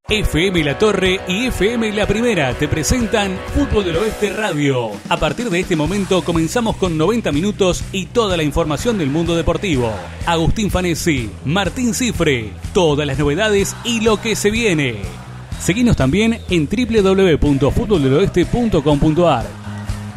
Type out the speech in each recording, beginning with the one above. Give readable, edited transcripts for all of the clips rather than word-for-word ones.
FM La Torre y FM La Primera te presentan Fútbol del Oeste Radio. A partir de este momento comenzamos con 90 minutos y toda la información del mundo deportivo. Agustín Fanesi, Martín Cifre, todas las novedades y lo que se viene. Seguinos también en www.futboldeloeste.com.ar.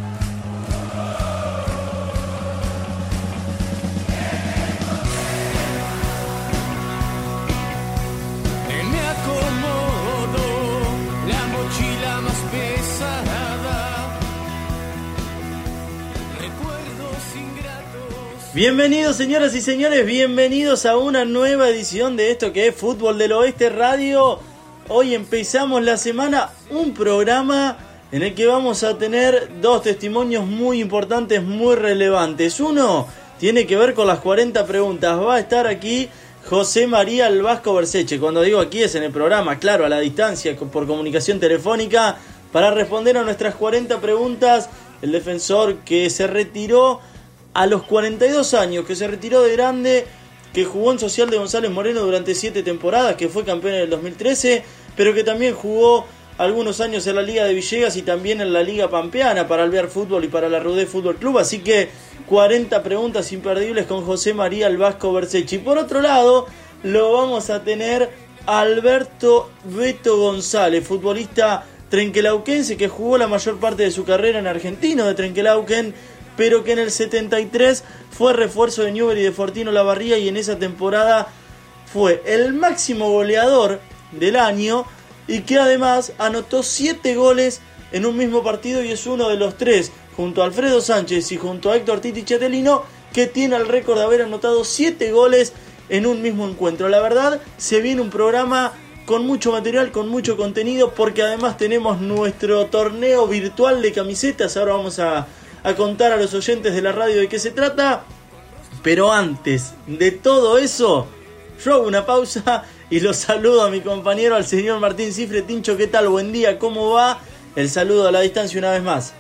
Bienvenidos, señoras y señores, bienvenidos a una nueva edición de esto que es Fútbol del Oeste Radio. Hoy empezamos la semana, un programa en el que vamos a tener dos testimonios muy importantes, muy relevantes. Uno tiene que ver con las 40 preguntas. Va a estar aquí José María El Vasco Berseche. Cuando digo aquí es en el programa, claro, a la distancia, por comunicación telefónica, para responder a nuestras 40 preguntas. El defensor que se retiró a los 42 años, que se retiró de grande, que jugó en Social de González Moreno durante 7 temporadas, que fue campeón en el 2013, pero que también jugó algunos años en la Liga de Villegas y también en la Liga Pampeana para Alvear Fútbol y para la Rudé Fútbol Club. Así que 40 preguntas imperdibles con José María El Vasco Berseche. Y por otro lado, lo vamos a tener a Alberto Beto González, futbolista trenquelauquense que jugó la mayor parte de su carrera en Argentino de Trenquelauquen, pero que en el 73 fue refuerzo de Newbery y de Fortino Lavarría, y en esa temporada fue el máximo goleador del año y que además anotó 7 goles en un mismo partido, y es uno de los 3, junto a Alfredo Sánchez y junto a Héctor Titi Chatelino, que tiene el récord de haber anotado 7 goles en un mismo encuentro. La verdad, se viene un programa con mucho material, con mucho contenido, porque además tenemos nuestro torneo virtual de camisetas. Ahora vamos a contar a los oyentes de la radio de qué se trata, pero antes de todo eso, yo hago una pausa y los saludo a mi compañero, al señor Martín Cifre. Tincho, ¿qué tal? Buen día, ¿cómo va? El saludo a la distancia una vez más.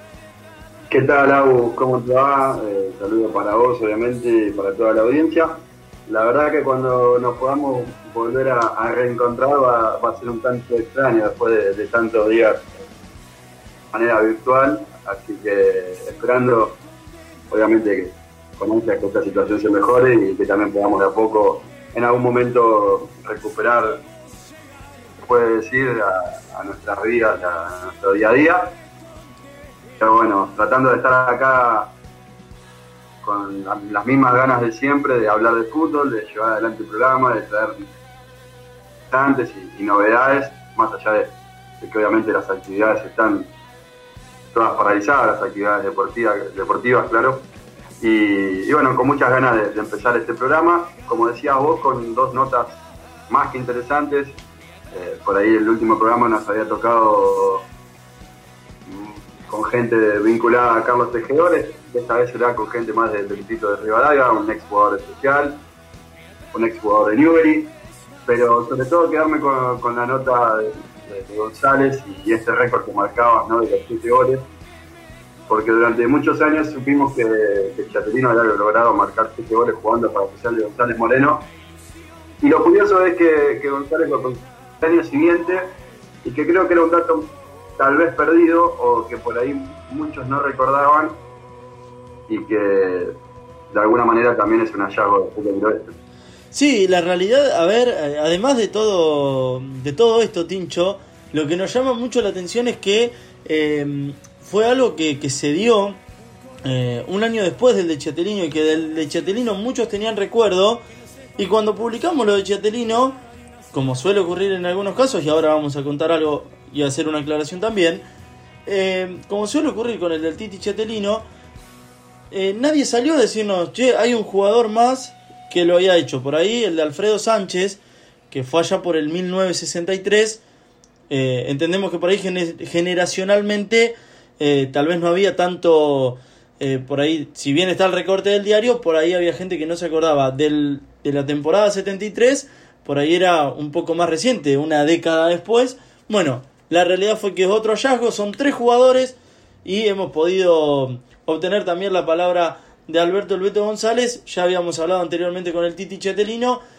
¿Qué tal, Agus? ¿Cómo te va? Saludo para vos, obviamente, y para toda la audiencia. La verdad que cuando nos podamos volver a reencontrar va a ser un tanto extraño después de tantos días de manera virtual. Así que esperando, obviamente, que esta situación se mejore y que también podamos de a poco, en algún momento, recuperar, se puede decir, a nuestras vidas, a nuestro día a día. Pero bueno, tratando de estar acá con las mismas ganas de siempre, de hablar de fútbol, de llevar adelante el programa, de traer interesantes y novedades, más allá de que obviamente las actividades están todas paralizadas, las actividades deportivas, claro. Y bueno, con muchas ganas de empezar este programa, como decías vos, con 2 notas más que interesantes. Por ahí el último programa nos había tocado con gente vinculada a Carlos Tejedores. Esta vez será con gente más del distrito de Rivadavia, un ex jugador de Social, un ex jugador de Newbery, pero sobre todo quedarme con la nota de González y este récord que marcabas, ¿no?, de los 7 goles, porque durante muchos años supimos que Chatelino había logrado marcar 7 goles jugando para Social de González Moreno, y lo curioso es que González lo consiguió el año siguiente, y que creo que era un dato tal vez perdido o que por ahí muchos no recordaban, y que de alguna manera también es un hallazgo del fútbol del oeste. Sí, la realidad, a ver, además de todo esto, Tincho, lo que nos llama mucho la atención es que fue algo que se dio un año después del de Chatelino, y que del de Chatelino muchos tenían recuerdo, y cuando publicamos lo de Chatelino, como suele ocurrir en algunos casos, y ahora vamos a contar algo y a hacer una aclaración también, como suele ocurrir con el del Titi Chatelino, nadie salió a decirnos, che, hay un jugador más que lo había hecho. Por ahí el de Alfredo Sánchez, que fue allá por el 1963, entendemos que por ahí generacionalmente tal vez no había tanto, por ahí, si bien está el recorte del diario, por ahí había gente que no se acordaba de la temporada 73, por ahí era un poco más reciente, una década después. Bueno, la realidad fue que es otro hallazgo, son 3 jugadores, y hemos podido obtener también la palabra de Alberto El Beto González. Ya habíamos hablado anteriormente con el Titi Chatelino,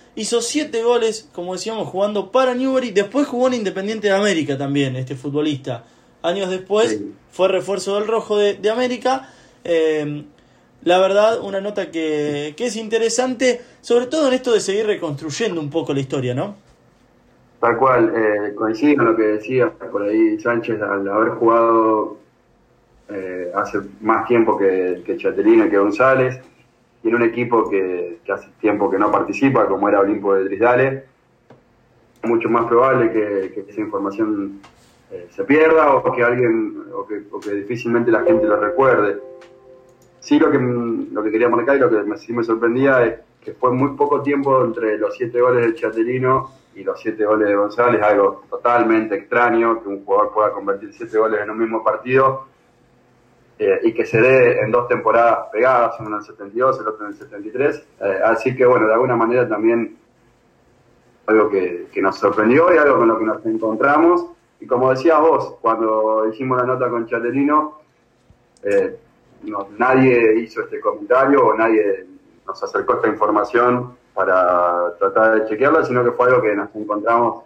hizo 7 goles, como decíamos, jugando para Newbery. Después jugó en Independiente de América también, este futbolista. Años después fue refuerzo del Rojo de América. La verdad, una nota que es interesante, sobre todo en esto de seguir reconstruyendo un poco la historia, ¿no? Tal cual, coincido en lo que decía por ahí Sánchez, al haber jugado hace más tiempo que Chatelino y que González, y en un equipo que hace tiempo que no participa, como era Olimpo de Drisdale, es mucho más probable que esa información se pierda o que alguien o que difícilmente la gente lo recuerde. Sí, lo que quería marcar y lo que sí me sorprendía es que fue muy poco tiempo entre los 7 goles de Chatelino y los 7 goles de González, algo totalmente extraño, que un jugador pueda convertir 7 goles en un mismo partido y que se dé en 2 temporadas pegadas, uno en el 72, el otro en el 73. Así que bueno, de alguna manera también algo que nos sorprendió y algo con lo que nos encontramos. Y como decías vos, cuando hicimos la nota con Chatelino, nadie hizo este comentario o nadie nos acercó esta información para tratar de chequearla, sino que fue algo que nos encontramos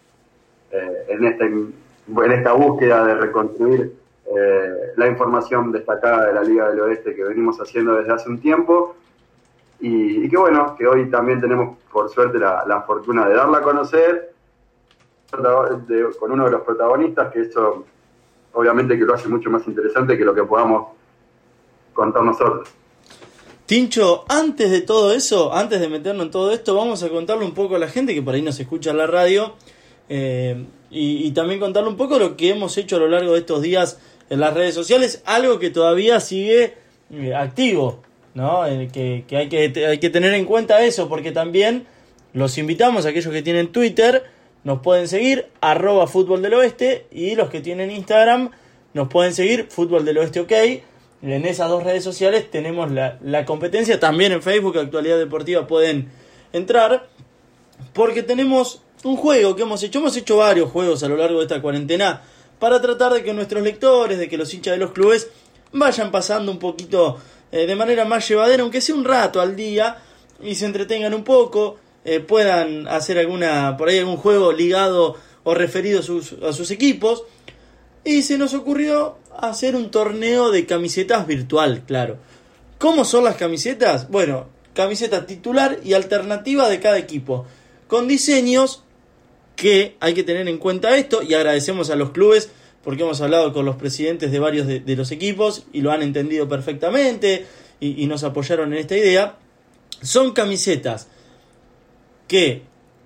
en esta búsqueda de reconstruir la información destacada de la Liga del Oeste que venimos haciendo desde hace un tiempo y que bueno, que hoy también tenemos por suerte la fortuna de darla a conocer con uno de los protagonistas, que eso obviamente que lo hace mucho más interesante que lo que podamos contar nosotros. Tincho, antes de todo eso, antes de meternos en todo esto, vamos a contarle un poco a la gente que por ahí nos escucha en la radio y también contarle un poco lo que hemos hecho a lo largo de estos días en las redes sociales, algo que todavía sigue activo, ¿no? Que hay que tener en cuenta eso, porque también los invitamos a aquellos que tienen Twitter, nos pueden seguir, @Fútbol del Oeste, y los que tienen Instagram nos pueden seguir, Fútbol del Oeste OK. En esas 2 redes sociales tenemos la competencia. También en Facebook, Actualidad Deportiva, pueden entrar, porque tenemos un juego que hemos hecho. Hemos hecho varios juegos a lo largo de esta cuarentena para tratar de que nuestros lectores, de que los hinchas de los clubes vayan pasando un poquito de manera más llevadera, aunque sea un rato al día, y se entretengan un poco, puedan hacer por ahí algún juego ligado o referido a sus equipos. Y se nos ocurrió hacer un torneo de camisetas virtual, claro. ¿Cómo son las camisetas? Bueno, camiseta titular y alternativa de cada equipo, con diseños que hay que tener en cuenta esto, y agradecemos a los clubes porque hemos hablado con los presidentes de varios de los equipos y lo han entendido perfectamente y nos apoyaron en esta idea. Son camisetas que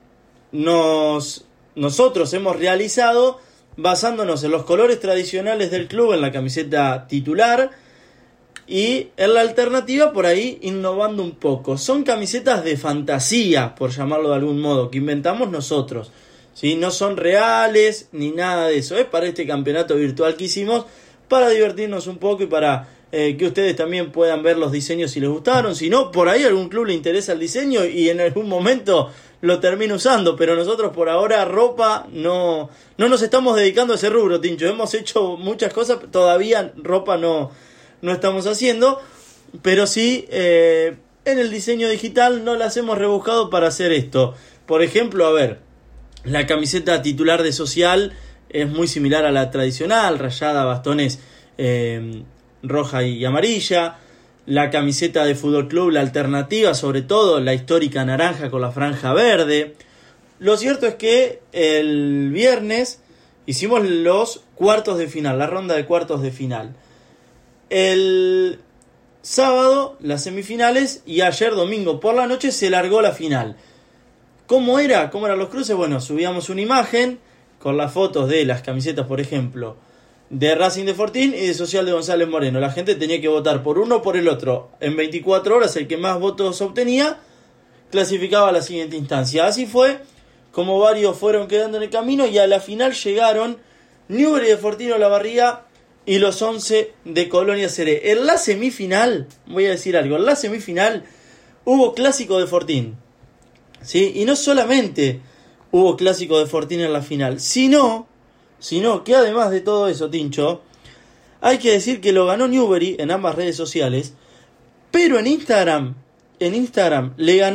nosotros hemos realizado basándonos en los colores tradicionales del club en la camiseta titular y en la alternativa por ahí innovando un poco. Son camisetas de fantasía, por llamarlo de algún modo, que inventamos nosotros, ¿sí? No son reales ni nada de eso. Es para este campeonato virtual que hicimos, para divertirnos un poco y para que ustedes también puedan ver los diseños si les gustaron. Si no, por ahí a algún club le interesa el diseño y en algún momento lo termina usando, pero nosotros por ahora ropa no nos estamos dedicando a ese rubro, Tincho. Hemos hecho muchas cosas, todavía ropa no estamos haciendo, pero sí en el diseño digital no las hemos rebuscado para hacer esto. Por ejemplo, a ver, la camiseta titular de Social es muy similar a la tradicional, rayada, bastones roja y amarilla. La camiseta de Fútbol Club, la alternativa, sobre todo la histórica naranja con la franja verde. Lo cierto es que el viernes hicimos los cuartos de final, la ronda de cuartos de final. El sábado las semifinales y ayer domingo por la noche se largó la final. ¿Cómo eran los cruces? Bueno, subíamos una imagen con las fotos de las camisetas, por ejemplo, de Racing de Fortín y de Social de González Moreno. La gente tenía que votar por uno o por el otro. En 24 horas el que más votos obtenía clasificaba a la siguiente instancia. Así fue como varios fueron quedando en el camino y a la final llegaron Newbery de Fortín Olavarría y los 11 de Colonia Seré. En la semifinal, voy a decir algo, en la semifinal hubo clásico de Fortín, ¿sí? Y no solamente hubo clásico de Fortín en la final, sino que además de todo eso, Tincho, hay que decir que lo ganó Newbery en ambas redes sociales, pero en Instagram le ganó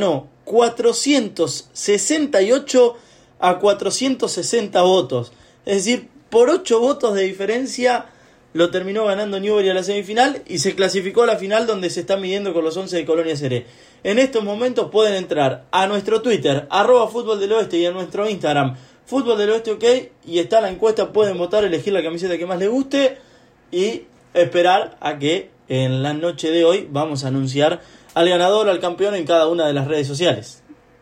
468 a 460 votos. Es decir, por 8 votos de diferencia lo terminó ganando Newbery a la semifinal y se clasificó a la final, donde se está midiendo con los 11 de Colonia Seré. En estos momentos pueden entrar a nuestro Twitter, @Fútbol del Oeste, y a nuestro Instagram, Fútbol del Oeste OK, y está la encuesta, pueden votar, elegir la camiseta que más les guste y esperar a que en la noche de hoy vamos a anunciar al ganador, al campeón, en cada una de las redes sociales.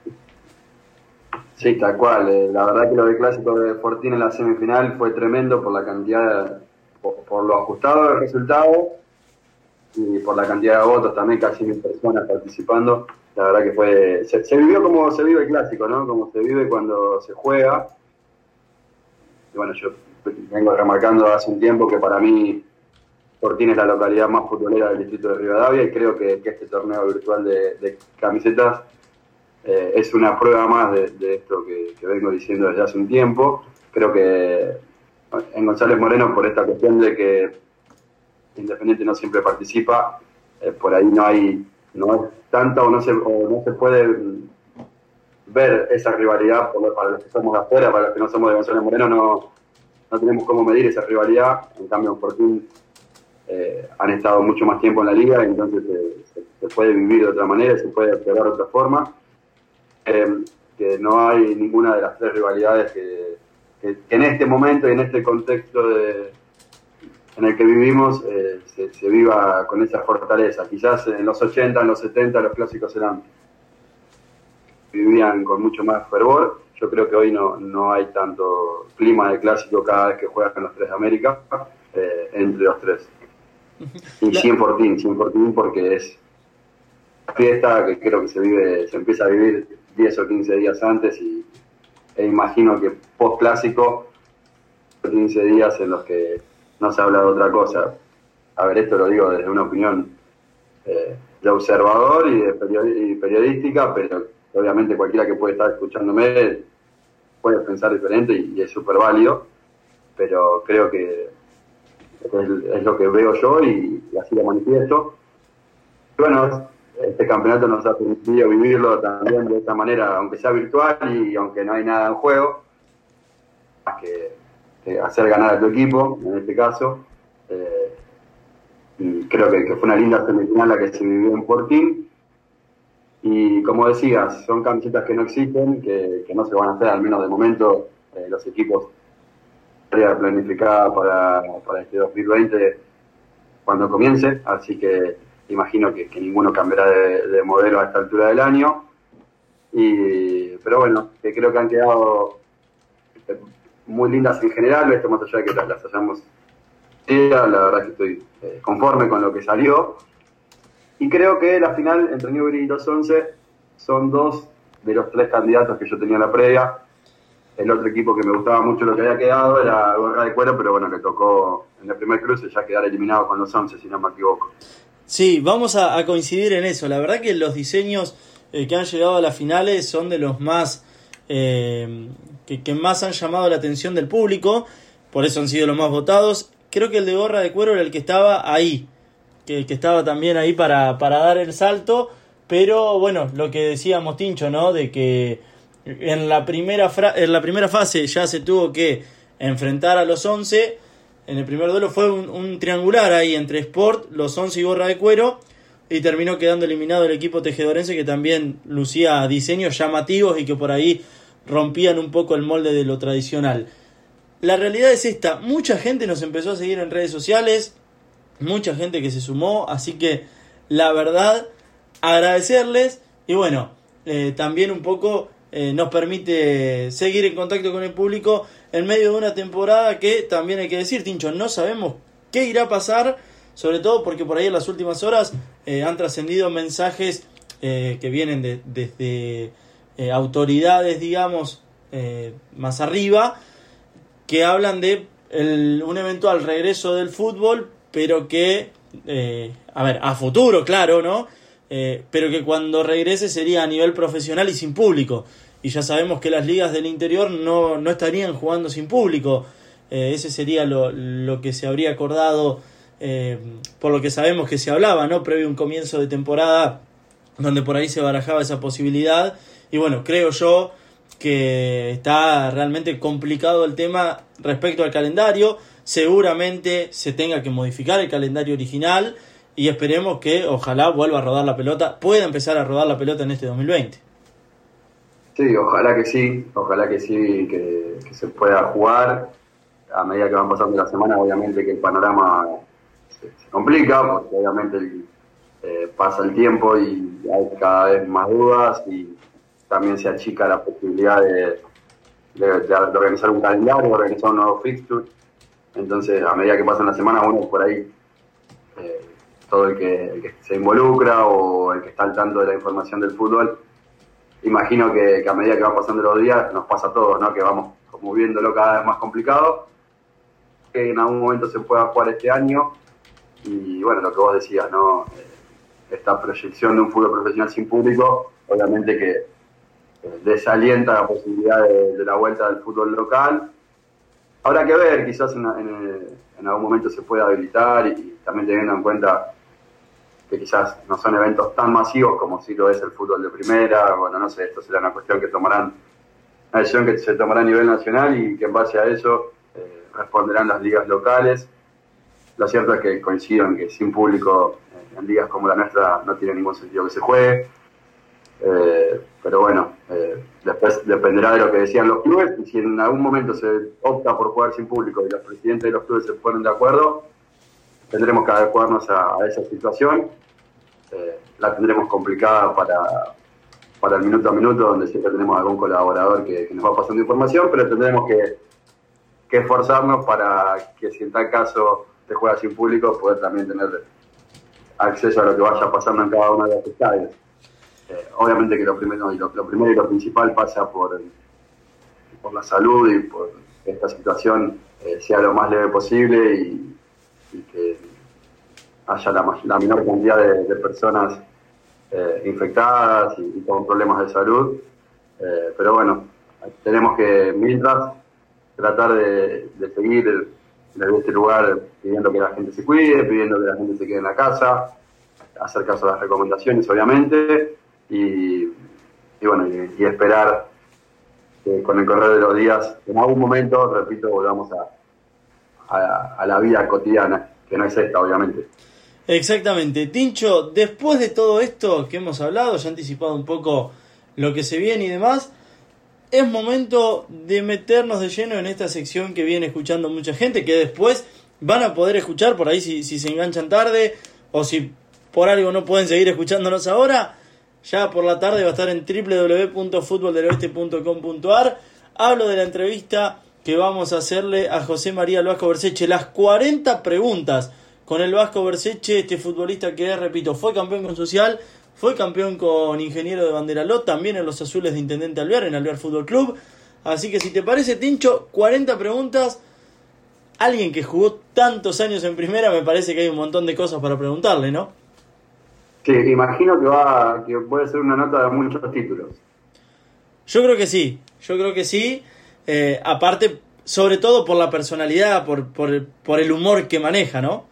Sí, tal cual. La verdad que lo del clásico de Fortín en la semifinal fue tremendo por la cantidad, por lo ajustado del resultado y por la cantidad de votos, también casi 1000 personas participando. La verdad que fue, se vivió como se vive el clásico, ¿no? Como se vive cuando se juega. Y bueno, yo vengo remarcando hace un tiempo que para mí Fortín es la localidad más futbolera del distrito de Rivadavia, y creo que este torneo virtual de camisetas es una prueba más de esto que vengo diciendo desde hace un tiempo. Creo que en González Moreno, por esta cuestión de que Independiente no siempre participa, por ahí no es tanta o no se puede ver esa rivalidad para los que somos de afuera. Para los que no somos de González Moreno no tenemos cómo medir esa rivalidad. En cambio en Fortín han estado mucho más tiempo en la liga, entonces se puede vivir de otra manera, se puede observar de otra forma. Que no hay ninguna de las tres rivalidades que en este momento y en este contexto en el que vivimos se viva con esa fortaleza. Quizás en los 80, en los 70 los clásicos vivían con mucho más fervor. Yo creo que hoy no hay tanto clima de clásico cada vez que juegan los tres de América, entre los tres. Y 100 Fortín, porque es fiesta que creo que se empieza a vivir 10 o 15 días antes, e imagino que post clásico 15 días en los que no se habla de otra cosa. A ver, esto lo digo desde una opinión de observador y periodística, pero obviamente cualquiera que puede estar escuchándome puede pensar diferente y es súper válido, pero creo que es lo que veo yo y así lo manifiesto. Bueno, este campeonato nos ha permitido vivirlo también de esta manera, aunque sea virtual y aunque no hay nada en juego, más que hacer ganar a tu equipo, en este caso. Y creo que fue una linda semifinal la que se vivió en Fortín. Y como decías, son camisetas que no existen, que no se van a hacer, al menos de momento. Los equipos planificada para este 2020 cuando comience, así que imagino que ninguno cambiará de modelo a esta altura del año. Pero bueno, que creo que han quedado muy lindas en general, esto más allá de que las hayamos. La verdad que estoy conforme con lo que salió, y creo que la final entre Newbery y los 11 son dos de los tres candidatos que yo tenía en la previa. El otro equipo que me gustaba mucho lo que había quedado era Gorra de Cuero, pero bueno, le tocó en el primer cruce ya quedar eliminado con los 11, si no me equivoco. Sí, vamos a coincidir en eso. La verdad que los diseños que han llegado a las finales son de los más que más han llamado la atención del público, por eso han sido los más votados. Creo que el de Gorra de Cuero era el que estaba ahí, que estaba también ahí para dar el salto, pero bueno, lo que decíamos, Tincho, ¿no? De que en la primera fase ya se tuvo que enfrentar a los 11. En el primer duelo fue un triangular ahí entre Sport, los 11 y Gorra de Cuero, y terminó quedando eliminado el equipo tejedorense, que también lucía diseños llamativos y que por ahí rompían un poco el molde de lo tradicional. La realidad es esta: mucha gente nos empezó a seguir en redes sociales, mucha gente que se sumó, así que la verdad, agradecerles, y bueno, también un poco nos permite seguir en contacto con el público en medio de una temporada que también hay que decir, Tincho, no sabemos qué irá a pasar, sobre todo porque por ahí en las últimas horas han trascendido mensajes que vienen desde autoridades, autoridades, más arriba, que hablan de un eventual regreso del fútbol, pero que, a futuro, claro, ¿no? Pero que cuando regrese sería a nivel profesional y sin público. Y ya sabemos que las ligas del interior no estarían jugando sin público. Ese sería lo que se habría acordado, por lo que sabemos que se hablaba, ¿no? Previo a un comienzo de temporada donde por ahí se barajaba esa posibilidad. Y bueno, creo yo que está realmente complicado el tema respecto al calendario. Seguramente se tenga que modificar el calendario original y esperemos que ojalá vuelva a rodar la pelota, pueda empezar a rodar la pelota en este 2020. Sí, ojalá que sí, que se pueda jugar. A medida que van pasando las semanas, obviamente que el panorama se complica, porque obviamente pasa el tiempo y hay cada vez más dudas y también se achica la posibilidad de organizar un calendario, organizar un nuevo fixture. Entonces, a medida que pasan las semanas, uno por ahí, todo el que se involucra o el que está al tanto de la información del fútbol, imagino que a medida que van pasando los días, nos pasa a todos, ¿no? Que vamos como viéndolo cada vez más complicado, que en algún momento se pueda jugar este año. Y bueno, lo que vos decías, ¿no? Esta proyección de un fútbol profesional sin público, obviamente que desalienta la posibilidad de la vuelta del fútbol local. Habrá que ver, quizás en algún momento se pueda habilitar y también teniendo en cuenta que quizás no son eventos tan masivos como sí lo es el fútbol de primera. Bueno, no sé, esto será una cuestión una decisión que se tomará a nivel nacional y que en base a eso responderán las ligas locales. Lo cierto es que coincido en que sin público en ligas como la nuestra no tiene ningún sentido que se juegue. Pero bueno, después dependerá de lo que decían los clubes, y si en algún momento se opta por jugar sin público y los presidentes de los clubes se ponen de acuerdo, tendremos que adecuarnos a esa situación. La tendremos complicada para el minuto a minuto, donde siempre tenemos algún colaborador que nos va pasando información, pero tendremos que esforzarnos para que si en tal caso se juega sin público, poder también tener acceso a lo que vaya pasando en cada uno de los estadios. Obviamente que lo primero y lo principal pasa por la salud y por que esta situación sea lo más leve posible y que haya la menor cantidad de personas infectadas y con problemas de salud. Pero bueno, tenemos que, mientras, tratar de seguir desde este lugar pidiendo que la gente se cuide, pidiendo que la gente se quede en la casa, hacer caso a las recomendaciones, obviamente. Y bueno, y esperar que con el correr de los días, en algún momento, repito, volvamos a la vida cotidiana, que no es esta, obviamente. Exactamente. Tincho, después de todo esto que hemos hablado, ya anticipado un poco lo que se viene y demás, es momento de meternos de lleno en esta sección que viene escuchando mucha gente, que después van a poder escuchar por ahí si se enganchan tarde o si por algo no pueden seguir escuchándonos ahora. Ya por la tarde va a estar en www.futboldeloeste.com.ar. Hablo de la entrevista que vamos a hacerle a José María el Vasco Berceche. Las 40 preguntas con el Vasco Berceche, este futbolista que, repito, fue campeón con Social, fue campeón con Ingeniero de Banderaló, también en los Azules de Intendente Alvear, en Alvear Fútbol Club. Así que si te parece, Tincho, 40 preguntas. Alguien que jugó tantos años en primera, me parece que hay un montón de cosas para preguntarle, ¿no? Sí, imagino que puede ser una nota de muchos títulos. Yo creo que sí. Aparte, sobre todo por la personalidad, por el humor que maneja, ¿no?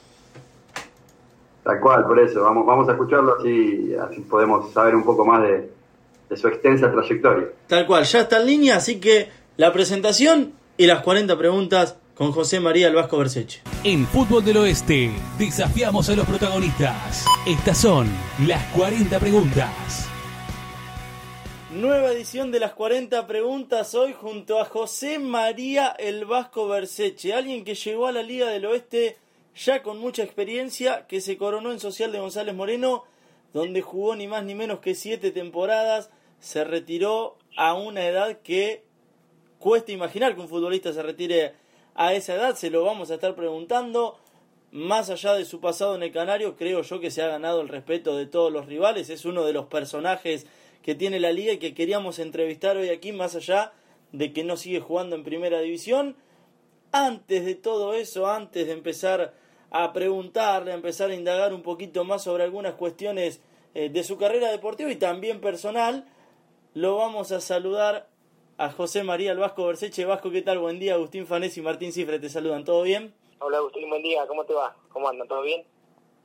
Tal cual, por eso. Vamos a escucharlo así podemos saber un poco más de su extensa trayectoria. Tal cual, ya está en línea, así que la presentación y las 40 preguntas con José María el Vasco Berceche. En Fútbol del Oeste, desafiamos a los protagonistas. Estas son las 40 preguntas. Nueva edición de las 40 preguntas, hoy junto a José María el Vasco Berceche, alguien que llegó a la Liga del Oeste ya con mucha experiencia, que se coronó en Social de González Moreno, donde jugó ni más ni menos que 7 temporadas, se retiró a una edad que cuesta imaginar que un futbolista se retire a esa edad. Se lo vamos a estar preguntando. Más allá de su pasado en el Canario, creo yo que se ha ganado el respeto de todos los rivales. Es uno de los personajes que tiene la liga y que queríamos entrevistar hoy aquí, más allá de que no sigue jugando en primera división. Antes de todo eso, antes de empezar a preguntarle, a empezar a indagar un poquito más sobre algunas cuestiones de su carrera deportiva y también personal, lo vamos a saludar a José María el Vasco Berceche. Vasco, ¿qué tal? Buen día. Agustín Fanés y Martín Cifre te saludan. ¿Todo bien? Hola Agustín, buen día. ¿Cómo te va? ¿Cómo andan? ¿Todo bien?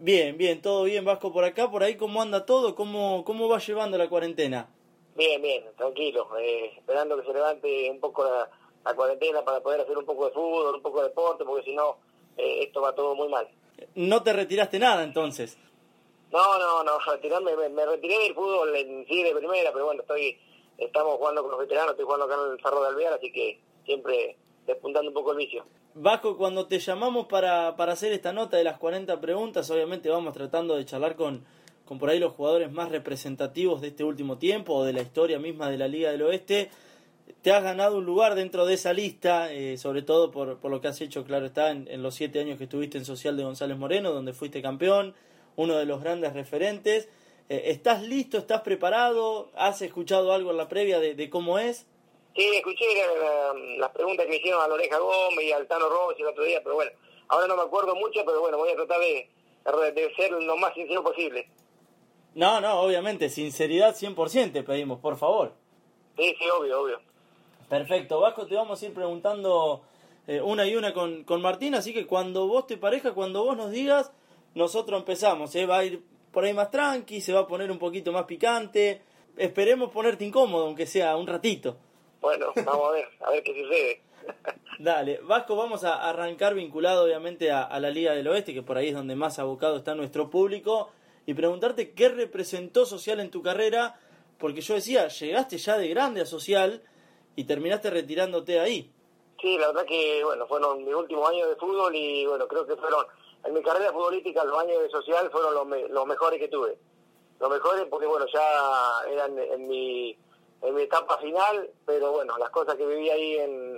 Bien, bien, todo bien, Vasco, por acá, por ahí, ¿cómo anda todo? ¿Cómo va llevando la cuarentena? Bien, tranquilo, esperando que se levante un poco la cuarentena para poder hacer un poco de fútbol, un poco de deporte, porque si no, esto va todo muy mal. ¿No te retiraste nada entonces? No, retirarme, me retiré del fútbol en sí de primera, pero bueno, estamos jugando con los veteranos, estoy jugando acá en el Cerro de Alvear, así que siempre despuntando un poco el vicio. Vasco, cuando te llamamos para hacer esta nota de las 40 preguntas, obviamente vamos tratando de charlar con por ahí los jugadores más representativos de este último tiempo o de la historia misma de la Liga del Oeste. Te has ganado un lugar dentro de esa lista, sobre todo por lo que has hecho, claro está, en los 7 años que estuviste en Social de González Moreno, donde fuiste campeón, uno de los grandes referentes. ¿Estás listo? ¿Estás preparado? ¿Has escuchado algo en la previa de cómo es? Sí, escuché las preguntas que me hicieron a la Oreja Gómez y al Tano Rossi el otro día, pero bueno, ahora no me acuerdo mucho, pero bueno, voy a tratar de ser lo más sincero posible. No, obviamente, sinceridad 100% te pedimos, por favor. Sí, obvio. Perfecto, Vasco, te vamos a ir preguntando una y una con Martín, así que cuando vos te parezca, cuando vos nos digas, nosotros empezamos, va a ir por ahí más tranqui, se va a poner un poquito más picante, esperemos ponerte incómodo, aunque sea un ratito. Bueno, vamos a ver qué sucede. Dale, Vasco, vamos a arrancar vinculado obviamente a la Liga del Oeste, que por ahí es donde más abocado está nuestro público, y preguntarte qué representó Social en tu carrera, porque yo decía, llegaste ya de grande a Social y terminaste retirándote ahí. Sí, la verdad que, bueno, fueron mis últimos años de fútbol y, bueno, creo que fueron, en mi carrera futbolística, los años de Social fueron los mejores que tuve. Los mejores porque, bueno, ya eran en mi etapa final, pero bueno, las cosas que viví ahí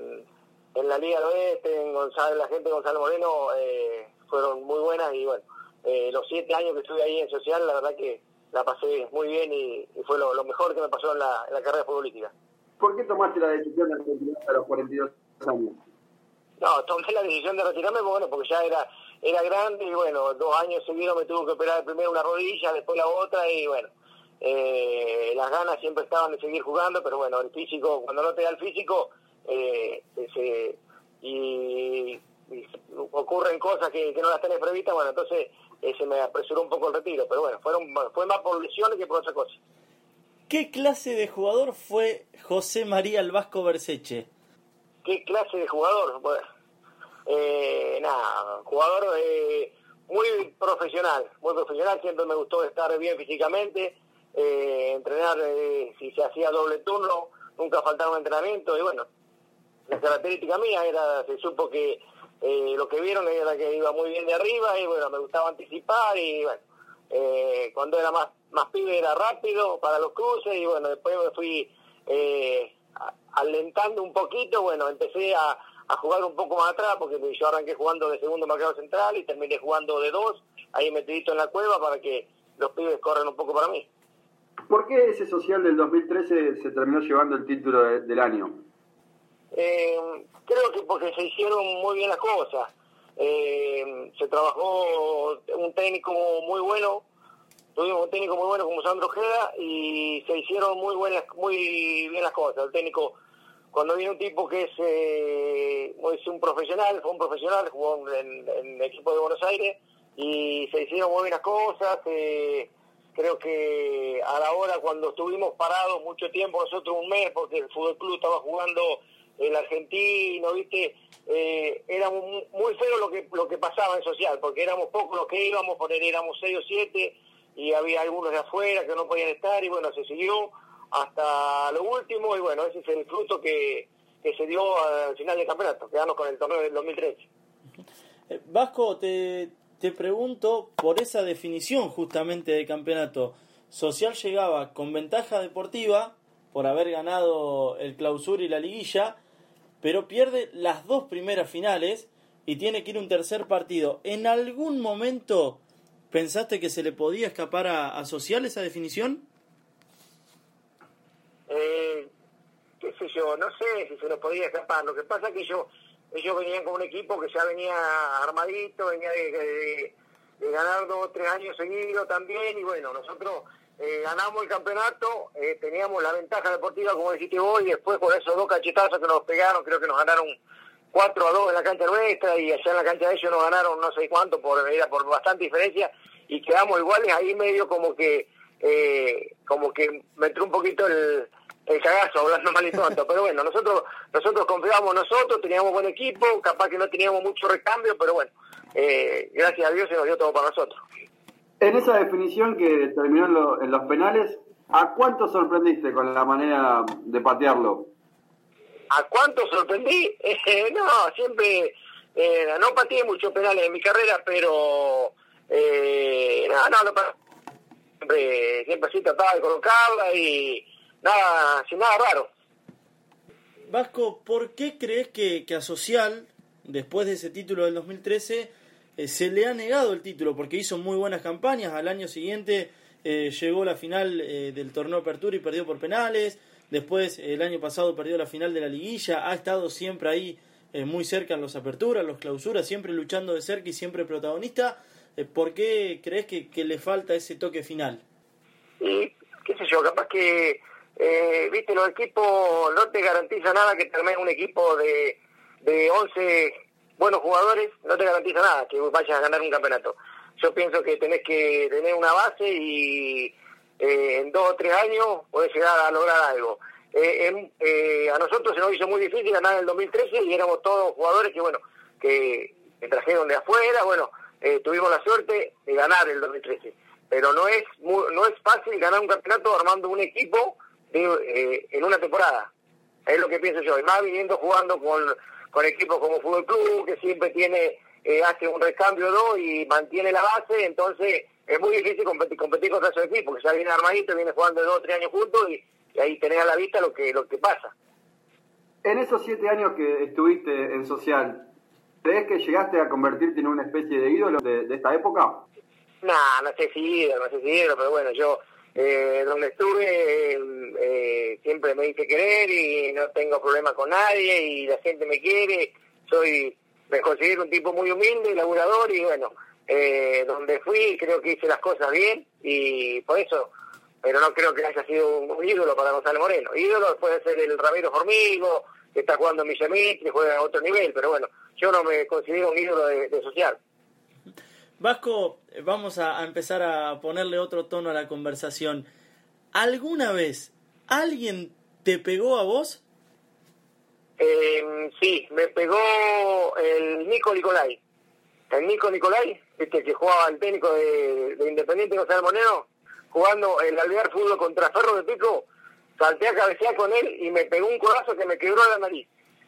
en la Liga del Oeste, en la gente de Gonzalo Moreno, fueron muy buenas y bueno, los 7 años que estuve ahí en Social, la verdad que la pasé muy bien y fue lo mejor que me pasó en la carrera futbolística. ¿Por qué tomaste la decisión de retirarte a los 42 años? No, tomé la decisión de retirarme porque ya era grande y bueno, 2 años seguidos me tuve que operar primero una rodilla, después la otra y bueno, las ganas siempre estaban de seguir jugando, pero bueno, el físico, cuando no te da el físico, y ocurren cosas que no las tenés previstas, bueno, entonces se me apresuró un poco el retiro, pero bueno, fue más por lesiones que por otra cosa. ¿Qué clase de jugador fue José María el Vasco Berseche? ¿Qué clase de jugador? Bueno, jugador muy profesional, siempre me gustó estar bien físicamente, entrenar, si se hacía doble turno, nunca faltaba un entrenamiento y bueno, la característica mía se supo que lo que vieron era que iba muy bien de arriba y bueno, me gustaba anticipar y bueno, cuando era más pibe era rápido para los cruces y bueno, después me fui alentando un poquito, bueno, empecé a jugar un poco más atrás porque yo arranqué jugando de segundo marcador central y terminé jugando de 2, ahí metidito en la cueva para que los pibes corran un poco para mí. ¿Por qué ese Social del 2013 se terminó llevando el título del año? Creo que porque se hicieron muy bien las cosas. Se trabajó un técnico muy bueno, tuvimos un técnico muy bueno como Sandro Ojeda y se hicieron muy bien las cosas. El técnico, cuando viene un tipo que es un profesional, jugó en el equipo de Buenos Aires y se hicieron muy bien las cosas. Creo que a la hora cuando estuvimos parados mucho tiempo, nosotros un mes, porque el Fútbol Club estaba jugando el argentino, ¿viste? Era muy feo lo que pasaba en Social, porque éramos pocos los que íbamos, éramos 6 o 7, y había algunos de afuera que no podían estar, y bueno, se siguió hasta lo último, y bueno, ese es el fruto que se dio al final del campeonato, quedamos con el torneo del 2013. Vasco, te pregunto por esa definición justamente de campeonato. Social llegaba con ventaja deportiva por haber ganado el Clausura y la Liguilla, pero pierde las 2 primeras finales y tiene que ir un tercer partido. ¿En algún momento pensaste que se le podía escapar a Social esa definición? Qué sé yo, no sé si se nos podía escapar. Lo que pasa es que ellos venían con un equipo que ya venía armadito, venía de ganar 2 o 3 años seguidos también, y bueno, nosotros ganamos el campeonato, teníamos la ventaja deportiva, como dijiste vos, y después por esos 2 cachetazos que nos pegaron, creo que nos ganaron 4-2 en la cancha nuestra, y allá en la cancha de ellos nos ganaron no sé cuánto, era por bastante diferencia, y quedamos iguales, ahí medio como que me entró un poquito el cagazo, hablando mal y pronto, pero bueno, nosotros confiábamos nosotros, teníamos buen equipo, capaz que no teníamos mucho recambio, pero bueno, gracias a Dios se nos dio todo para nosotros. En esa definición que terminó en los penales, ¿a cuánto sorprendiste con la manera de patearlo? ¿A cuánto sorprendí? No, siempre, no pateé muchos penales en mi carrera, pero siempre sí trataba de colocarla y nada, sin nada raro. Vasco, ¿por qué crees que a Social, después de ese título del 2013, se le ha negado el título? Porque hizo muy buenas campañas, al año siguiente llegó a la final del torneo Apertura y perdió por penales, después el año pasado perdió la final de la liguilla, ha estado siempre ahí muy cerca en los Aperturas, los Clausuras, siempre luchando de cerca y siempre protagonista. ¿Por qué crees que le falta ese toque final? Y qué sé yo, capaz que viste, los equipos no te garantiza nada que termine un equipo de 11 buenos jugadores, no te garantiza nada que vayas a ganar un campeonato. Yo pienso que tenés que tener una base y en 2 o 3 años podés llegar a lograr algo. A nosotros se nos hizo muy difícil ganar en el 2013 y éramos todos jugadores que trajeron de afuera, bueno, tuvimos la suerte de ganar el 2013, pero no es fácil ganar un campeonato armando un equipo en una temporada, es lo que pienso yo, y más jugando con equipos como Fútbol Club, que siempre hace un recambio 2 y mantiene la base, entonces es muy difícil competir contra esos equipos, que ya viene armadito, viene jugando 2 o 3 años juntos y ahí tenés a la vista lo que pasa. En esos 7 años que estuviste en Social, ¿crees que llegaste a convertirte en una especie de ídolo de esta época? No sé si ídolo, pero bueno, yo donde estuve siempre me hice querer y no tengo problema con nadie y la gente me quiere, me considero un tipo muy humilde, laburador y bueno, donde fui creo que hice las cosas bien y por eso, pero no creo que haya sido un ídolo para Gonzalo Moreno. Ídolo puede ser el Ramiro Formigo, que está jugando en Villamit, que juega a otro nivel, pero bueno, yo no me considero un ídolo de Social. Vasco, vamos a empezar a ponerle otro tono a la conversación. ¿Alguna vez alguien te pegó a vos? Sí, me pegó el Nico Nicolai. El Nico Nicolai, que jugaba el técnico de Independiente Gonzalo Moreno, jugando el Alvear Fútbol contra Ferro de Pico, salté a cabecear con él y me pegó un codazo que me quebró la nariz.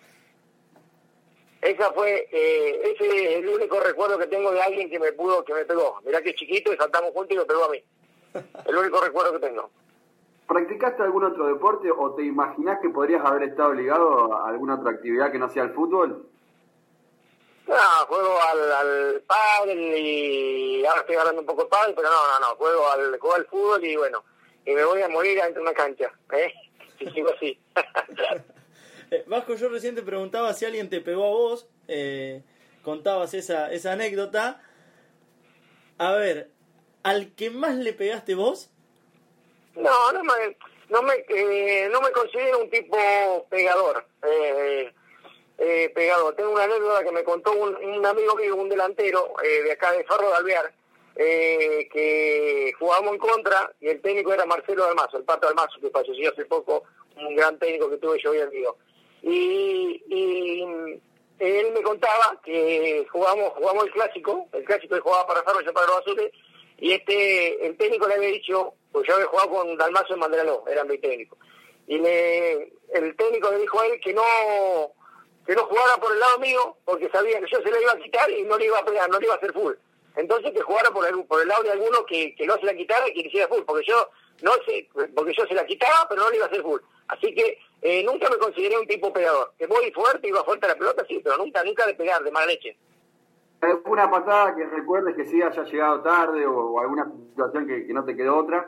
Ese es el único recuerdo que tengo de alguien que me pegó. Mirá que chiquito y saltamos juntos y me pegó a mí. El único recuerdo que tengo. ¿Practicaste algún otro deporte o te imaginás que podrías haber estado ligado a alguna otra actividad que no sea el fútbol? No, juego al pádel y ahora estoy agarrando un poco el pádel, pero no, juego al fútbol y bueno, y me voy a morir dentro de una cancha, si sigo así. Vasco, yo recién te preguntaba si alguien te pegó a vos, contabas esa anécdota. A ver, ¿al que más le pegaste vos? No me considero un tipo pegador. Tengo una anécdota que me contó un amigo mío, un delantero de acá de Ferro de Alvear, que jugábamos en contra y el técnico era Marcelo Dalmazo, el Pato Dalmazo, que falleció hace poco, un gran técnico que tuve yo hoy en día. Y él me contaba que jugamos el clásico que jugaba para Ferro y yo para los Azules, y el técnico le había dicho, pues yo había jugado con Dalmazo en Mandraló, era mi técnico, y el técnico le dijo a él que no jugara por el lado mío, porque sabía que yo se la iba a quitar y no le iba a pegar, no le iba a hacer full. Entonces que jugara por el lado de alguno que no se la quitara y que le hiciera full, porque yo se la quitaba, pero no le iba a hacer full. Así que nunca me consideré un tipo pegador. Que voy fuerte, iba fuerte a la pelota, sí, pero nunca de pegar, de mala leche. ¿Alguna patada que recuerdes que sí haya llegado tarde o alguna situación que no te quedó otra?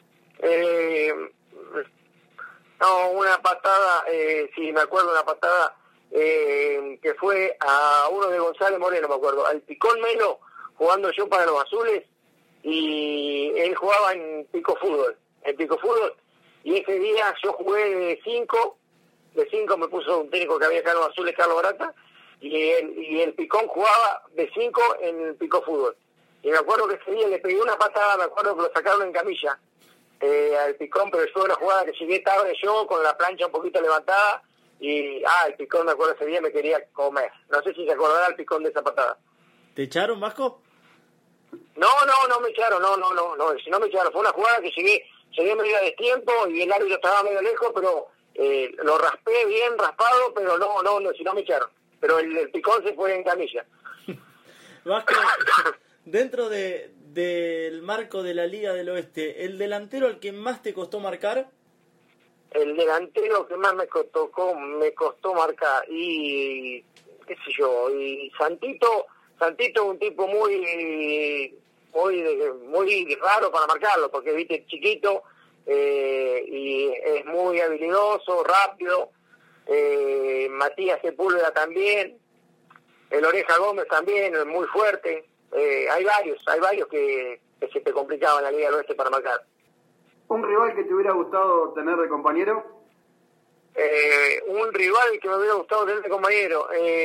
No, una patada, sí, me acuerdo una patada que fue a uno de González Moreno, me acuerdo, al Picón Melo, jugando yo para los Azules, y él jugaba en Pico Fútbol, y ese día yo jugué de 5 me puso un técnico que había acá en los Azules, Carlos Barata, y el Picón jugaba de 5 en el Pico Fútbol. y me acuerdo que ese día le pegué una patada, me acuerdo que lo sacaron en camilla al Picón, pero fue una jugada que llegué tarde yo, con la plancha un poquito levantada, y el Picón, me acuerdo ese día, me quería comer. No sé si se acordará el Picón de esa patada. ¿Te echaron, Vasco? No me echaron, no, si no me echaron, fue una jugada que llegué medio de tiempo y el árbitro estaba medio lejos, pero lo raspé bien raspado, pero no, si no me echaron. Pero el Picón se fue en camilla. Vasco, dentro del marco de la Liga del Oeste, ¿el delantero al que más te costó marcar? El delantero que más me costó marcar, y qué sé yo, y Santito un tipo muy raro para marcarlo, porque viste, chiquito, y es muy habilidoso, rápido. Matías Sepúlveda también, el Oreja Gómez también, es muy fuerte. Hay varios que se te complicaban en la Liga del Oeste para marcar. ¿Un rival que te hubiera gustado tener de compañero? Un rival que me hubiera gustado tener de compañero.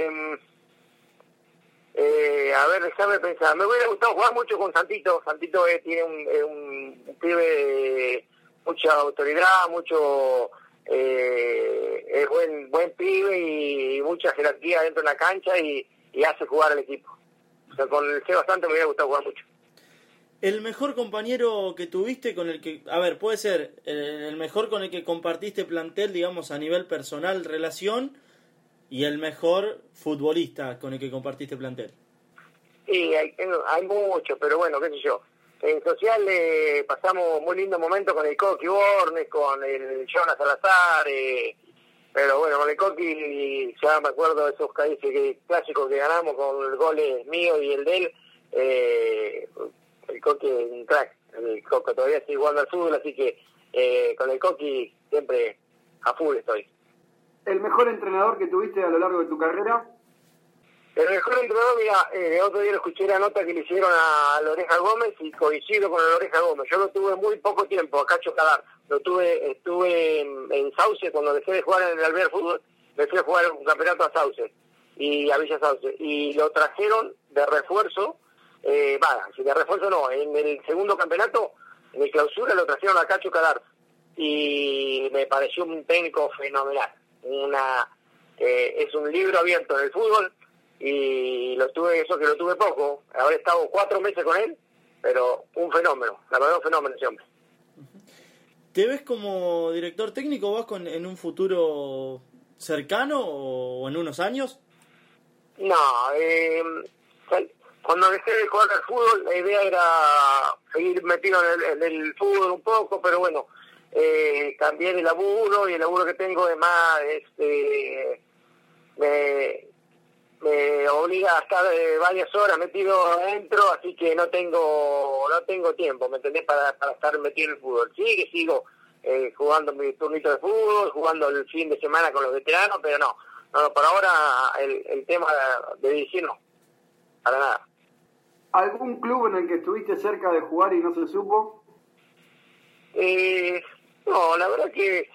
A ver, déjame pensar. Me hubiera gustado jugar mucho con Santito. Santito tiene un pibe de mucha autoridad, es buen pibe y mucha jerarquía dentro de la cancha y hace jugar al equipo. O sea, con el C bastante me hubiera gustado jugar mucho. El mejor compañero que tuviste con el que... A ver, puede ser el mejor con el que compartiste plantel, digamos, a nivel personal, relación, y el mejor futbolista con el que compartiste plantel. Sí, hay muchos, pero bueno, qué sé yo. En social pasamos muy lindos momentos con el Coqui Bornes, con el Jonas Salazar, pero bueno, con el Coqui ya me acuerdo de esos clásicos que ganamos con el goles mío y el de él. El Coqui es un crack, el Coqui todavía sigue jugando al fútbol, así que con el Coqui siempre a full estoy. ¿El mejor entrenador que tuviste a lo largo de tu carrera? El mejor entrenador, mira, otro día lo escuché la nota que le hicieron a Oreja Gómez y coincido con el Oreja Gómez. Yo lo tuve muy poco tiempo, a Cacho Cadar. Estuve en Sauce cuando dejé de jugar en el Alvear Fútbol, me fui a jugar un campeonato a Sauce y a Villa Sauce. Y lo trajeron de refuerzo, de refuerzo no, en el segundo campeonato, en el clausura lo trajeron a Cacho Cadar. Y me pareció un técnico fenomenal. Es un libro abierto en el fútbol. Y lo tuve poco, habré estado 4 meses con él, pero un fenómeno, la verdad un fenómeno ese hombre. ¿Te ves como director técnico, Vasco, en un futuro cercano o en unos años? No, cuando dejé de jugar al fútbol la idea era seguir metido en el fútbol un poco, pero bueno, cambié de laburo y el laburo que tengo además me obliga a estar varias horas metido adentro, así que no tengo tiempo, ¿me entendés? Para estar metido en el fútbol. Sí, que sigo jugando mi turnito de fútbol, jugando el fin de semana con los veteranos, pero no, por ahora el tema de dirigir no, para nada. ¿Algún club en el que estuviste cerca de jugar y no se supo? No, la verdad que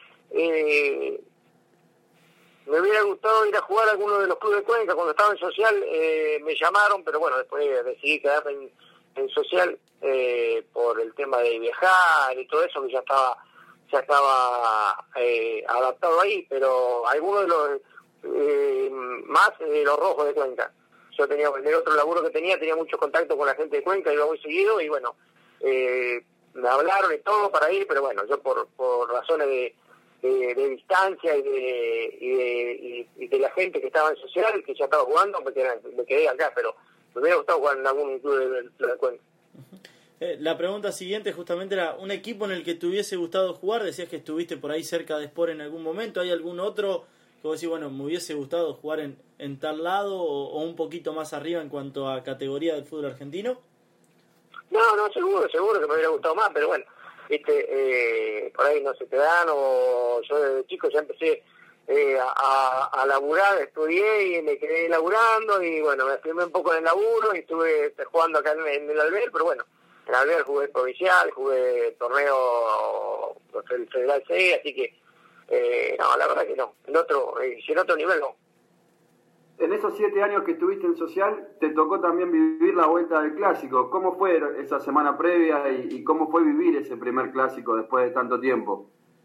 me hubiera gustado ir a jugar a alguno de los clubes de Cuenca. Cuando estaba en social me llamaron, pero bueno, después decidí quedarme en social por el tema de viajar y todo eso, que ya estaba adaptado ahí, pero algunos de los más los rojos de Cuenca. Yo tenía, en el otro laburo que tenía mucho contacto con la gente de Cuenca, iba muy seguido y bueno, me hablaron y todo para ir, pero bueno, yo por razones de distancia y de la gente que estaba en social, que ya estaba jugando, me quedé acá, pero me hubiera gustado jugar en algún club de Cuenca. La pregunta siguiente justamente era, ¿un equipo en el que te hubiese gustado jugar? Decías que estuviste por ahí cerca de Sport en algún momento. ¿Hay algún otro que vos decís, bueno, me hubiese gustado jugar en tal lado o un poquito más arriba en cuanto a categoría del fútbol argentino? No, seguro que me hubiera gustado más, pero bueno, por ahí no se te dan, o yo desde chico ya empecé a laburar, estudié y me quedé laburando y bueno, me firmé un poco en el laburo y estuve jugando acá en el Alvear, pero bueno, en el Alvear jugué provincial, jugué torneo el Federal C, así que no, la verdad que no, en otro nivel no. En esos 7 años que estuviste en Social, te tocó también vivir la vuelta del Clásico. ¿Cómo fue esa semana previa y cómo fue vivir ese primer Clásico después de tanto tiempo?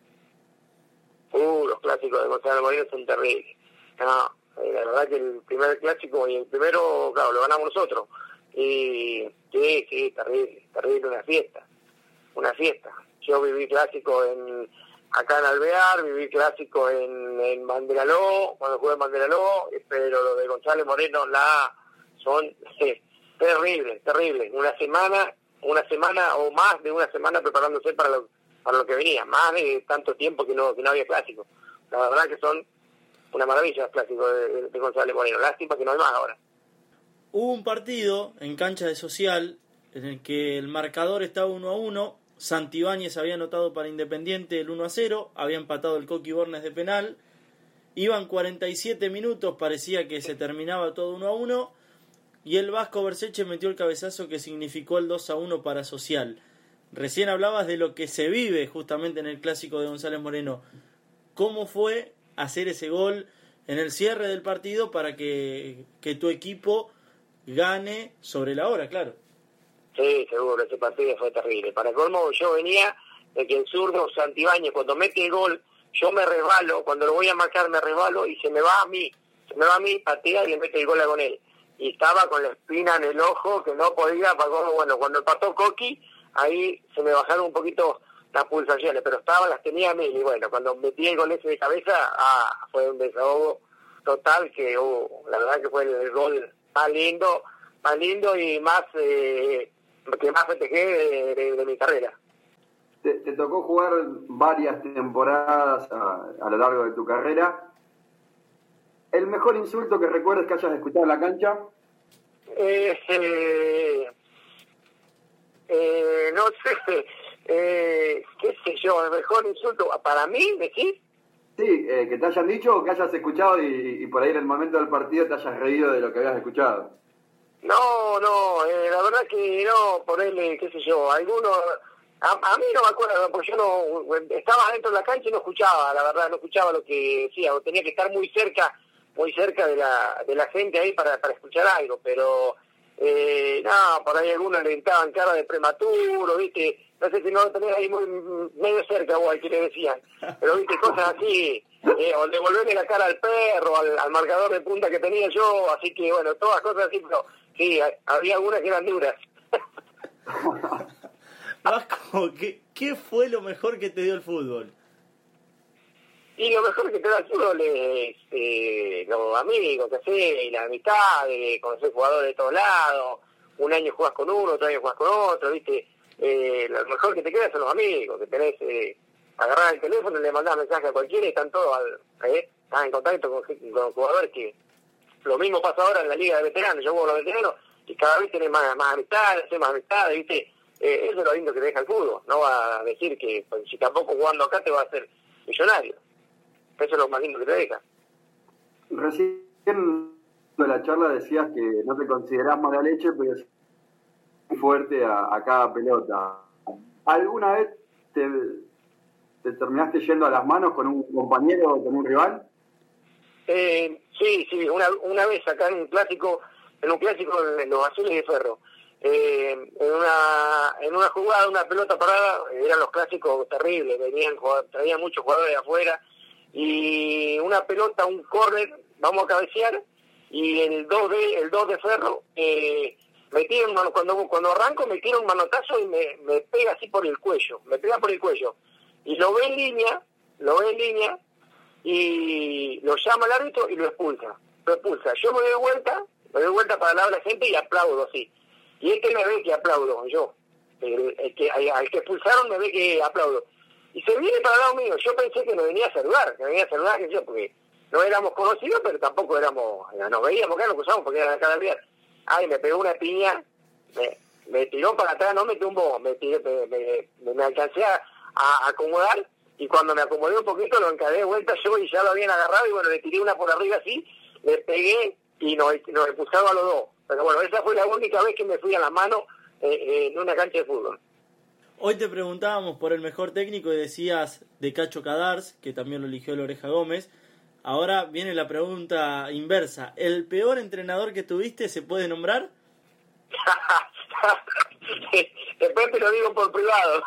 Los clásicos de Gonzalo Moreno son terribles. No, la verdad que el primer Clásico y el primero, claro, lo ganamos nosotros. Y sí, terrible, una fiesta. Yo viví Clásico acá en Alvear, viví Clásico en Banderaló, cuando jugué en Banderaló, pero lo de Gonzalo Moreno son terribles. Una semana o más de una semana preparándose para lo que venía, más de tanto tiempo que no había Clásico. La verdad que son una maravilla los Clásicos de Gonzalo Moreno, lástima que no hay más ahora. Hubo un partido en cancha de Social en el que el marcador estaba 1-1, Santibáñez había anotado para Independiente el 1-0, había empatado el Coqui Bornes de penal, iban 47 minutos, parecía que se terminaba todo 1-1, y el Vasco Berseche metió el cabezazo que significó el 2-1 para Social. Recién hablabas de lo que se vive justamente en el Clásico de González Moreno. ¿Cómo fue hacer ese gol en el cierre del partido para que tu equipo gane sobre la hora, claro? Sí, seguro, ese partido fue terrible. Para colmo, yo venía de que el zurdo Santibáñez, cuando mete el gol, yo me resbalo, cuando lo voy a marcar me resbalo y se me va a mí, patea y le mete el gol a Gonel. Y estaba con la espina en el ojo, que no podía, bueno, cuando empató Coqui, ahí se me bajaron un poquito las pulsaciones, pero las tenía a mí, y bueno, cuando metí el gol ese de cabeza, fue un desahogo total, que la verdad que fue el gol más lindo y más que más festejé de mi carrera. Te tocó jugar varias temporadas a lo largo de tu carrera. ¿El mejor insulto que recuerdes que hayas escuchado en la cancha? No sé, qué sé yo, el mejor insulto para mí, ¿decís? Sí, que te hayan dicho o que hayas escuchado y por ahí en el momento del partido te hayas reído de lo que habías escuchado. No, la verdad que no, ponerle, qué sé yo, algunos, a mí no me acuerdo, porque yo no, estaba dentro de la cancha y no escuchaba, la verdad, no escuchaba lo que decía, o tenía que estar muy cerca de la gente ahí para escuchar algo, pero no, por ahí algunos le gritaban cara de prematuro, viste, no sé si no lo tenías ahí muy medio cerca vos, que le decían, pero viste, cosas así, o devolverle la cara al perro, al marcador de punta que tenía yo, así que bueno, todas cosas así, pero sí, había algunas que eran duras. Vasco, ¿qué fue lo mejor que te dio el fútbol? Y lo mejor que te da el fútbol es los amigos que haces, y la amistad, de conocer jugadores de todos lados. Un año jugás con uno, otro año jugás con otro, ¿viste? Lo mejor que te queda son los amigos, que tenés, agarrar el teléfono y le mandás mensaje a cualquiera y están todos, están en contacto con jugadores que... Lo mismo pasa ahora en la liga de veteranos, yo juego a los veteranos y cada vez tenés más amistades, ¿viste? Eso es lo lindo que te deja el fútbol, no va a decir que pues, si tampoco jugando acá te va a hacer millonario. Eso es lo más lindo que te deja. Recién en la charla decías que no te considerás mala leche, pero es muy fuerte a cada pelota. ¿Alguna vez te terminaste yendo a las manos con un compañero o con un rival? Sí, una vez acá en un clásico en los Azules de Ferro. En una jugada, una pelota parada, eran los clásicos terribles, traían muchos jugadores de afuera, y una pelota, un córner, vamos a cabecear, y el 2 de Ferro, cuando arranco me tira un manotazo y me pega así por el cuello, y lo ve en línea, y lo llama el árbitro y lo expulsa. Yo me doy vuelta para hablar a la gente y aplaudo así. Y me ve que aplaudo, yo. Al que expulsaron me ve que aplaudo. Y se viene para el lado mío. Yo pensé que me venía a saludar, que yo, porque no éramos conocidos, pero tampoco nos veíamos, que nos cruzamos porque era cada día. Ay, me pegó una piña, me tiró para atrás, no me tumbó, me alcancé a acomodar, y cuando me acomodé un poquito lo encaré de vuelta yo y ya lo habían agarrado, y bueno, le tiré una por arriba así, le pegué y nos expulsaron a los dos. Pero bueno, esa fue la única vez que me fui a las manos en una cancha de fútbol. Hoy te preguntábamos por el mejor técnico y decías de Cacho Cadars, que también lo eligió el Oreja Gómez. Ahora viene la pregunta inversa. ¿El peor entrenador que tuviste se puede nombrar? Después te lo digo por privado.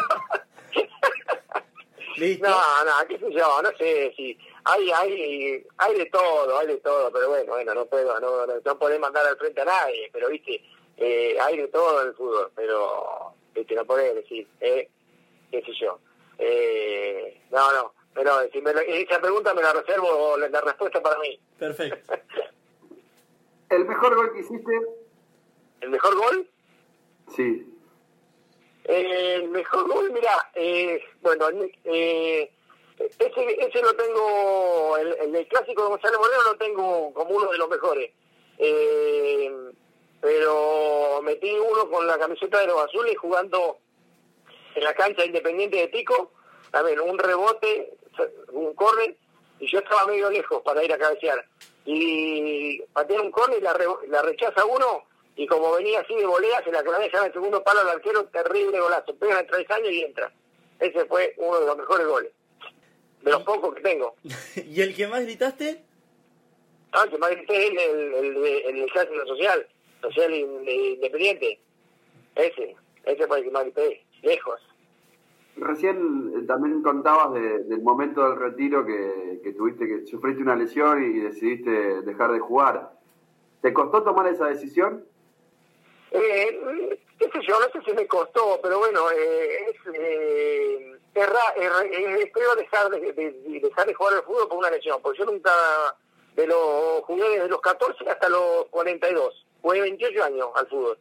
¿Listo? No, qué sé yo, no sé si hay de todo, pero bueno, no podés mandar al frente a nadie, pero viste, hay de todo en el fútbol, pero viste, no podés decir, qué sé yo. Pero si esa pregunta me la reservo la respuesta para mí. Perfecto. ¿El mejor gol que hiciste? ¿El mejor gol? Sí. El mejor gol, mira, bueno, ese lo tengo, el clásico de Gonzalo Moreno lo tengo como uno de los mejores. Pero metí uno con la camiseta de los azules jugando en la cancha Independiente de Pico, también un rebote, un córner, y yo estaba medio lejos para ir a cabecear. Y pateé un córner y la rechaza uno, y como venía así de volea, se la clavé ya en el segundo palo al arquero, terrible golazo, pega en 3 años y entra. Ese fue uno de los mejores goles, de los pocos que tengo. ¿Y el que más gritaste? El que más grité es el clásico social Independiente. Ese fue el que más grité, lejos. Recién también contabas del momento del retiro que tuviste, que sufriste una lesión y decidiste dejar de jugar. ¿Te costó tomar esa decisión? Qué sé yo, no sé si me costó, pero bueno, es feo dejar de jugar al fútbol por una lesión, porque yo nunca jugué desde los 14 hasta los 42, jugué 28 años al fútbol,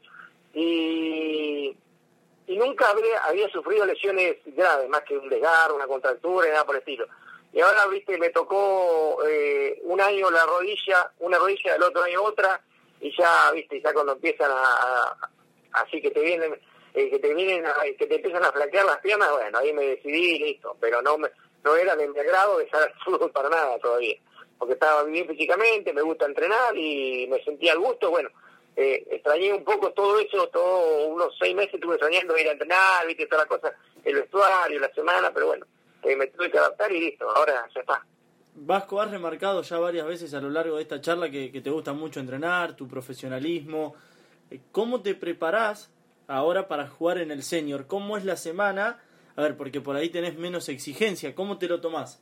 y nunca había sufrido lesiones graves, más que un desgarro, una contractura, nada por el estilo. Y ahora, viste, me tocó un año una rodilla, el otro año otra, y ya, viste, ya cuando empiezan así que te empiezan a flaquear las piernas, bueno, ahí me decidí y listo, pero no era de mi agrado dejar el fútbol para nada todavía, porque estaba bien físicamente, me gusta entrenar y me sentía al gusto, bueno, extrañé un poco todo eso, unos 6 meses estuve extrañando ir a entrenar, viste, toda la cosa, el vestuario, la semana, pero bueno, me tuve que adaptar y listo, ahora ya está. Vasco, has remarcado ya varias veces a lo largo de esta charla que te gusta mucho entrenar, tu profesionalismo. ¿Cómo te preparás ahora para jugar en el senior? ¿Cómo es la semana? A ver, porque por ahí tenés menos exigencia, ¿cómo te lo tomás?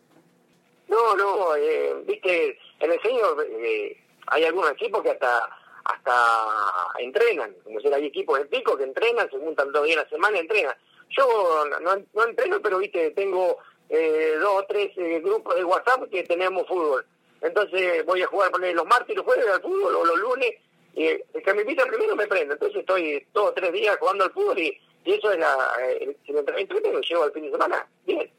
No, viste, en el senior hay algunos equipos que hasta entrenan, como si hay equipos de Pico que entrenan, se juntan 2 días a la semana y entrenan. Yo no entreno, pero viste, tengo 2 o 3 grupos de WhatsApp que tenemos fútbol. Entonces voy a jugar los martes y los jueves al fútbol o los lunes, y el que me invita primero me prende. Entonces estoy 2 o 3 días jugando al fútbol y eso es el entrenamiento que tengo, llevo al fin de semana, bien.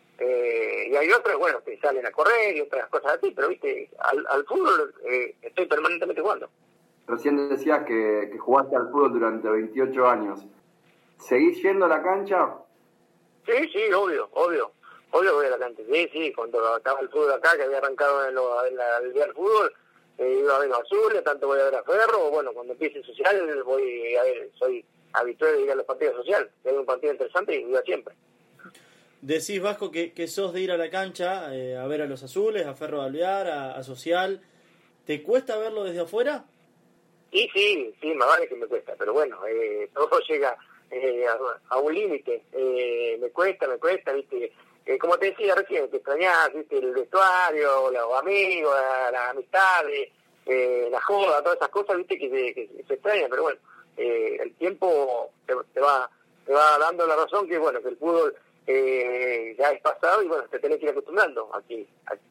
Y hay otros, bueno, que salen a correr y otras cosas así, pero viste, al fútbol estoy permanentemente jugando. Recién decías que jugaste al fútbol durante 28 años. ¿Seguís yendo a la cancha? Sí, obvio voy a la cancha. Sí, cuando estaba el fútbol acá, que había arrancado el día del fútbol, iba a ver los azules, tanto voy a ver a Ferro, o bueno, cuando empiece el social, voy a ver, soy habitual de ir a los partidos sociales, que hay un partido interesante y iba siempre. Decís, Vasco, que sos de ir a la cancha a ver a los azules, a Ferro de Alvear, a Social. ¿Te cuesta verlo desde afuera? Sí, más vale que me cuesta, pero bueno, todo llega a un límite. Me cuesta, viste, como te decía recién, te extrañás, viste, el vestuario, los amigos, la amistad, la joda, todas esas cosas, viste, que se extrañan, pero bueno, el tiempo te va dando la razón que bueno, que el fútbol ya es pasado y bueno, te tenés que ir acostumbrando aquí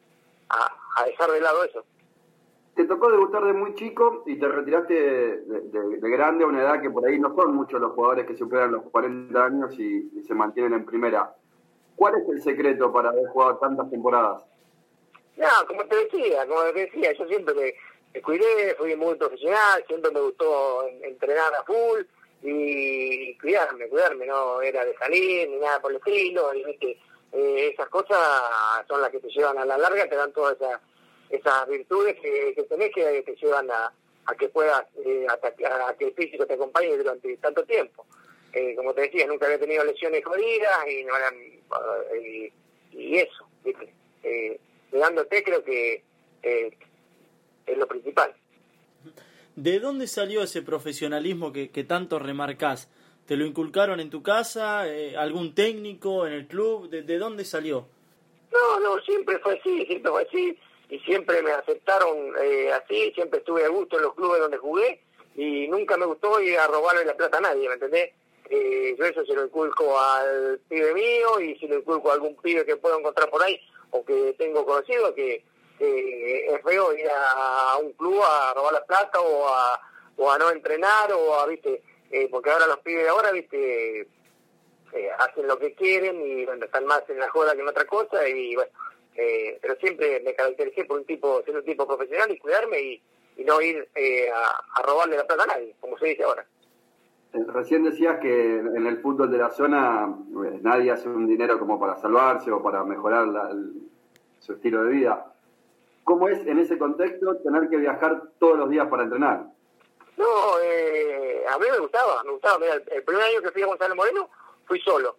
a dejar de lado eso. Te tocó debutar de muy chico y te retiraste de grande a una edad que por ahí no son muchos los jugadores que superan los 40 años y se mantienen en primera. ¿Cuál es el secreto para haber jugado tantas temporadas? No, como te decía, yo siempre me cuidé, fui muy profesional, siempre me gustó entrenar a full y cuidarme, no era de salir ni nada por el estilo, y viste, esas cosas son las que te llevan a la larga, te dan todas esas virtudes que tenés que te llevan a que puedas, a que el físico te acompañe durante tanto tiempo. Como te decía, nunca había tenido lesiones jodidas y eso, ¿viste? cuidándote, creo que es lo principal. ¿De dónde salió ese profesionalismo que tanto remarcás? ¿Te lo inculcaron en tu casa? ¿Algún técnico en el club? ¿De dónde salió? No, siempre fue así, y siempre me aceptaron así, siempre estuve a gusto en los clubes donde jugué, y nunca me gustó ir a robarle la plata a nadie, ¿me entendés? Yo eso se lo inculco al pibe mío, y se lo inculco a algún pibe que puedo encontrar por ahí, o que tengo conocido, que es feo ir a un club a robar la plata, o a no entrenar, o a, viste, porque ahora los pibes de ahora, viste, hacen lo que quieren, y bueno, están más en la joda que en otra cosa, y bueno, pero siempre me caractericé por ser un tipo profesional y cuidarme, y no ir a robarle la plata a nadie, como se dice ahora. Recién decías que en el fútbol de la zona nadie hace un dinero como para salvarse o para mejorar su estilo de vida. ¿Cómo es en ese contexto tener que viajar todos los días para entrenar? No, a mí me gustaba. Mira, el primer año que fui a Gonzalo Moreno fui solo.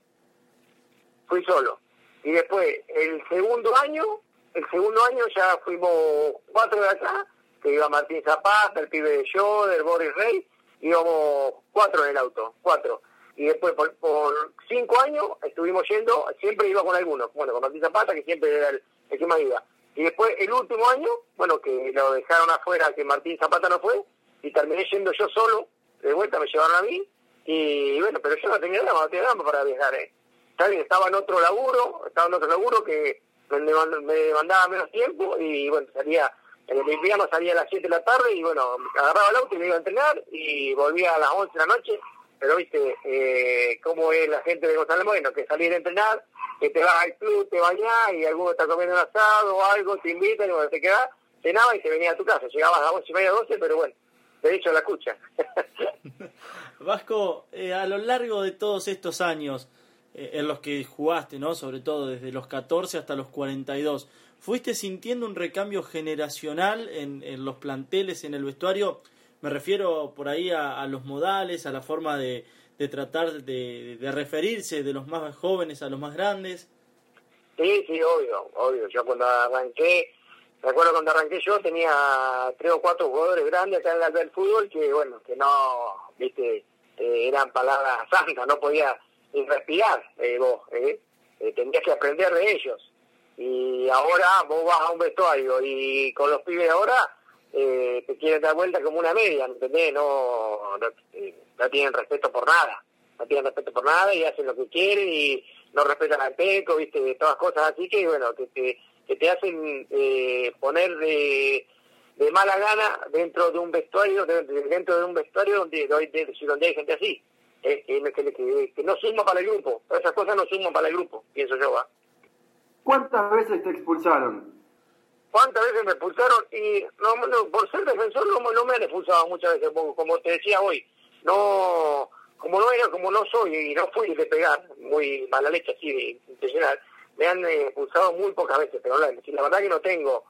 Y después, el segundo año ya fuimos 4 de acá, que iba Martín Zapata, el pibe de Yoder, Boris Rey, íbamos 4 en el auto, 4. Y después por 5 años estuvimos yendo, siempre iba con algunos, bueno, con Martín Zapata, que siempre era el que más iba. Y después el último año, bueno, que lo dejaron afuera, que Martín Zapata no fue, y terminé yendo yo solo, de vuelta me llevaron a mí, y bueno, pero yo no tenía drama para viajar, Está bien, estaba en otro laburo que me demandaba menos tiempo, y bueno, en el invierno salía a las 7 de la tarde, y bueno, agarraba el auto y me iba a entrenar, y volvía a las 11 de la noche, pero viste, cómo es la gente de Gonzalo Moreno, que salís a entrenar, que te vas al club, te bañás, y alguno está comiendo un asado o algo, te invitan, y bueno, te quedás, cenabas y te venía a tu casa, llegabas a las 11:30, 12, pero bueno, de hecho la cucha. Vasco, a lo largo de todos estos años en los que jugaste, ¿no? Sobre todo desde los 14 hasta los 42, ¿fuiste sintiendo un recambio generacional en los planteles, en el vestuario? Me refiero por ahí a los modales, a la forma de tratar de referirse de los más jóvenes a los más grandes. Sí, obvio. Yo cuando arranqué, recuerdo cuando arranqué yo tenía 3 o 4 jugadores grandes acá en el fútbol que, bueno, que no, viste, eran palabras santas, no podía ni respirar tenías que aprender de ellos. Y ahora vos vas a un vestuario y con los pibes de ahora te quieren dar vuelta como una media, ¿me entendés? No tienen respeto por nada, y hacen lo que quieren y no respetan al teco, viste, todas cosas así que, bueno, que te hacen poner de mala gana dentro de un vestuario, donde hay gente así, que no suma para el grupo. Esas cosas no suman para el grupo, pienso yo, ¿va? ¿Cuántas veces te expulsaron? ¿Cuántas veces me expulsaron? Y no, por ser defensor no me han expulsado muchas veces, como te decía hoy. Como no soy y no fui de pegar, muy mala leche así de intencional, me han expulsado muy pocas veces, pero la verdad que no tengo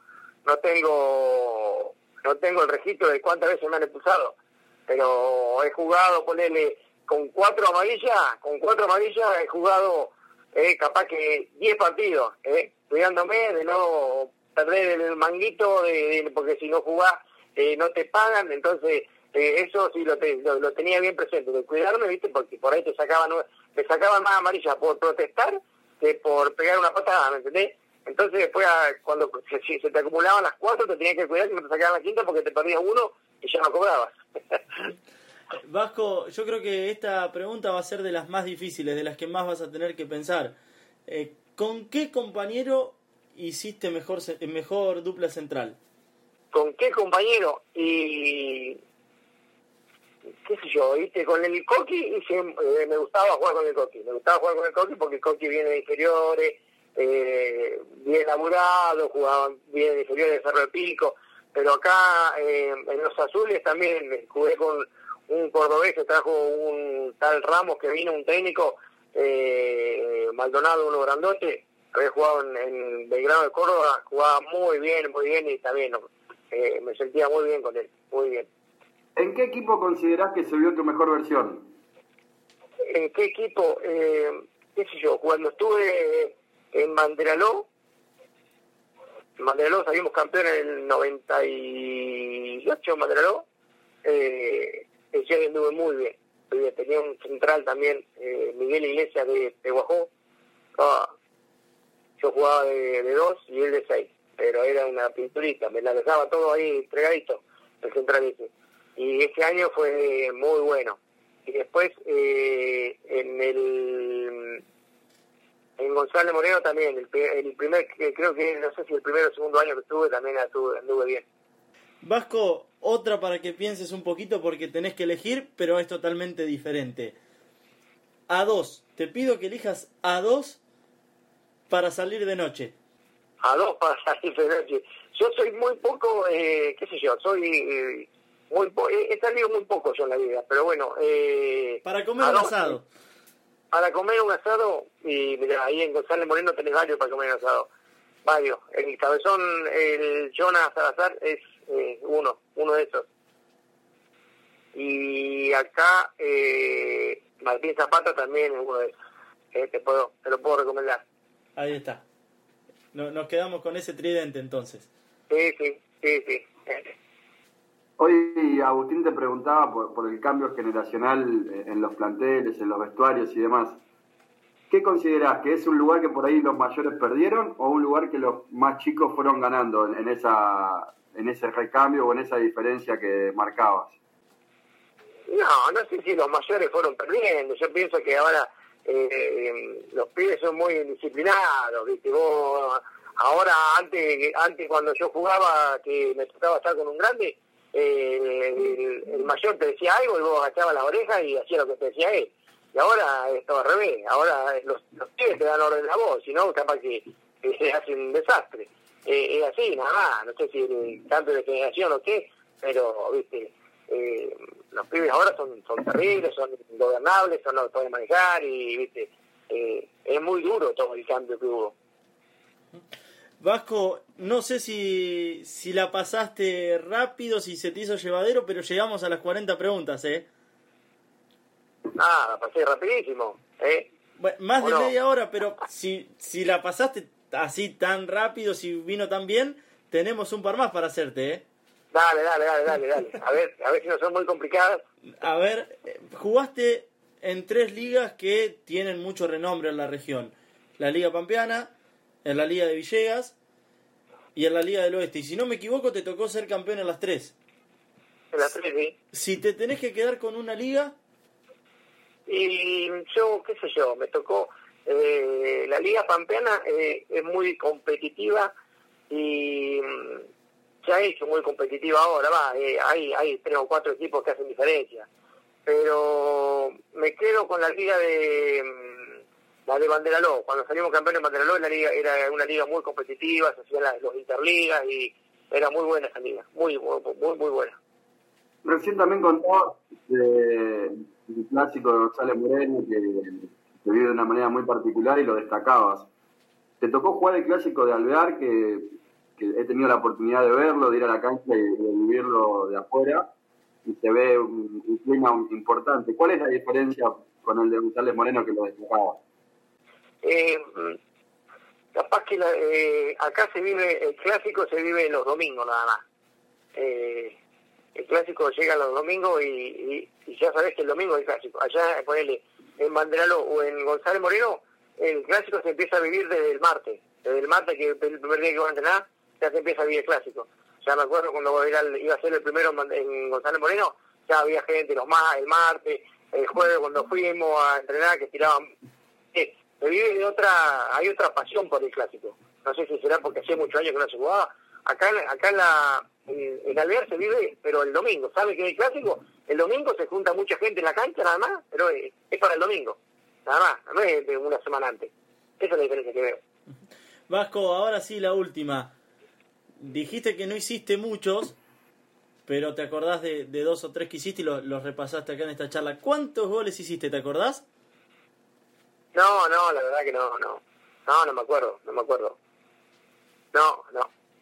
el registro de cuántas veces me han expulsado, pero he jugado, ponerle con 4 amarillas he jugado capaz que 10 partidos, cuidándome de no perder el manguito, porque si no jugás no te pagan, entonces eso sí lo tenía bien presente, de cuidarme, viste, porque por ahí me sacaban más amarillas por protestar que por pegar una patada, ¿me entendés? Entonces después cuando se te acumulaban las 4 te tenías que cuidar que no te sacaban la quinta porque te perdías uno y ya no cobrabas. Vasco, yo creo que esta pregunta va a ser de las más difíciles, de las que más vas a tener que pensar. ¿Con qué compañero hiciste mejor dupla central? ¿Con qué compañero? Y qué sé yo, viste, con el Coqui me gustaba jugar con el Coqui porque el Coqui viene de inferiores, bien laburado, jugaban bien de inferiores de Cerro del Pico, pero acá en los azules también jugué con un cordobés que trajo un tal Ramos, que vino un técnico, Maldonado, uno grandote, había jugado en Belgrano de Córdoba, jugaba muy bien y también me sentía muy bien con él, muy bien. ¿En qué equipo considerás que se vio tu mejor versión? ¿En qué equipo? Qué sé yo, cuando estuve en Banderaló, Manderaló salimos campeones en el 98, Manderaló. Ese año anduve muy bien. Tenía un central también, Miguel Iglesias de Guajó. Yo jugaba de 2 y él de 6, pero era una pinturita, me la dejaba todo ahí entregadito, el central ese. Y ese año fue muy bueno. Y después en González Moreno también, el primer, creo que no sé si el primero o segundo año que estuve, también anduve bien. Vasco, otra para que pienses un poquito porque tenés que elegir, pero es totalmente diferente. A2, te pido que elijas A2 para salir de noche. A2 para salir de noche. Yo soy muy poco, qué sé yo, soy he salido muy poco yo en la vida, pero bueno. Para comer un asado. Para comer un asado, y mira, ahí en González Moreno tenés varios para comer un asado. Varios. El cabezón, el Jonas Salazar es uno de esos. Y acá, Martín Zapata también es uno de esos. Te lo puedo recomendar. Ahí está. Nos quedamos con ese tridente entonces. Sí. Hoy Agustín te preguntaba por el cambio generacional en los planteles, en los vestuarios y demás. ¿Qué considerás? ¿Que es un lugar que por ahí los mayores perdieron o un lugar que los más chicos fueron ganando en ese recambio o en esa diferencia que marcabas? No sé si los mayores fueron perdiendo. Yo pienso que ahora los pibes son muy disciplinados, ¿viste? Vos, ahora, antes cuando yo jugaba, que me tocaba estar con un grande, el mayor te decía algo y vos agachabas las orejas y hacías lo que te decía él. Y ahora es todo al revés. Ahora los pibes te dan orden a vos, si no, capaz que se hace un desastre. Es así, nada más. No sé si el cambio de generación o qué, pero, viste, los pibes ahora son terribles, son ingobernables, no los pueden manejar y, viste, es muy duro todo el cambio que hubo. Vasco, no sé si la pasaste rápido, si se te hizo llevadero, pero llegamos a las 40 preguntas, La pasé rapidísimo, Bueno, más de no? media hora, pero si la pasaste así tan rápido, si vino tan bien, tenemos un par más para hacerte, Dale. A ver si no son muy complicadas. A ver, jugaste en 3 ligas que tienen mucho renombre en la región. La Liga Pampeana, en la Liga de Villegas y en la Liga del Oeste. Y si no me equivoco, te tocó ser campeón en las 3. En las 3, sí. Si te tenés que quedar con una liga... Y yo, qué sé yo, me tocó... la Liga Pampeana es muy competitiva y se ha hecho muy competitiva ahora. Hay 3 o 4 equipos que hacen diferencia. Pero me quedo con la Liga la de Manderaló. Cuando salimos campeones de Manderaló, era una liga muy competitiva, se hacían los interligas y era muy buena esa liga, muy buena. Recién también contabas del clásico de González Moreno que vive de una manera muy particular y lo destacabas. ¿Te tocó jugar el clásico de Alvear, que he tenido la oportunidad de verlo, de ir a la cancha y de vivirlo de afuera, y se ve un clima importante? ¿Cuál es la diferencia con el de González Moreno que lo destacaba? Capaz que acá el clásico se vive los domingos nada más. El clásico llega los domingos y ya sabés que el domingo es el clásico. Allá, ponele, en Manderaló o en González Moreno, el clásico se empieza a vivir desde el martes. Desde el martes, que el primer día que va a entrenar, ya se empieza a vivir el clásico. Ya me acuerdo cuando iba a ser el primero en González Moreno, ya había gente el martes, el jueves cuando fuimos a entrenar que tiraban... se vive hay otra pasión por el clásico. No sé si será porque hacía muchos años que no se jugaba. Acá en Alvear se vive, pero el domingo. ¿Sabe que es el clásico? El domingo se junta mucha gente en la cancha nada más, pero es para el domingo. Nada más, no es de una semana antes. Esa es la diferencia que veo. Vasco, ahora sí la última. Dijiste que no hiciste muchos, pero te acordás de 2 o 3 que hiciste y los repasaste acá en esta charla. ¿Cuántos goles hiciste? ¿Te acordás? No, la verdad que no. No me acuerdo. No.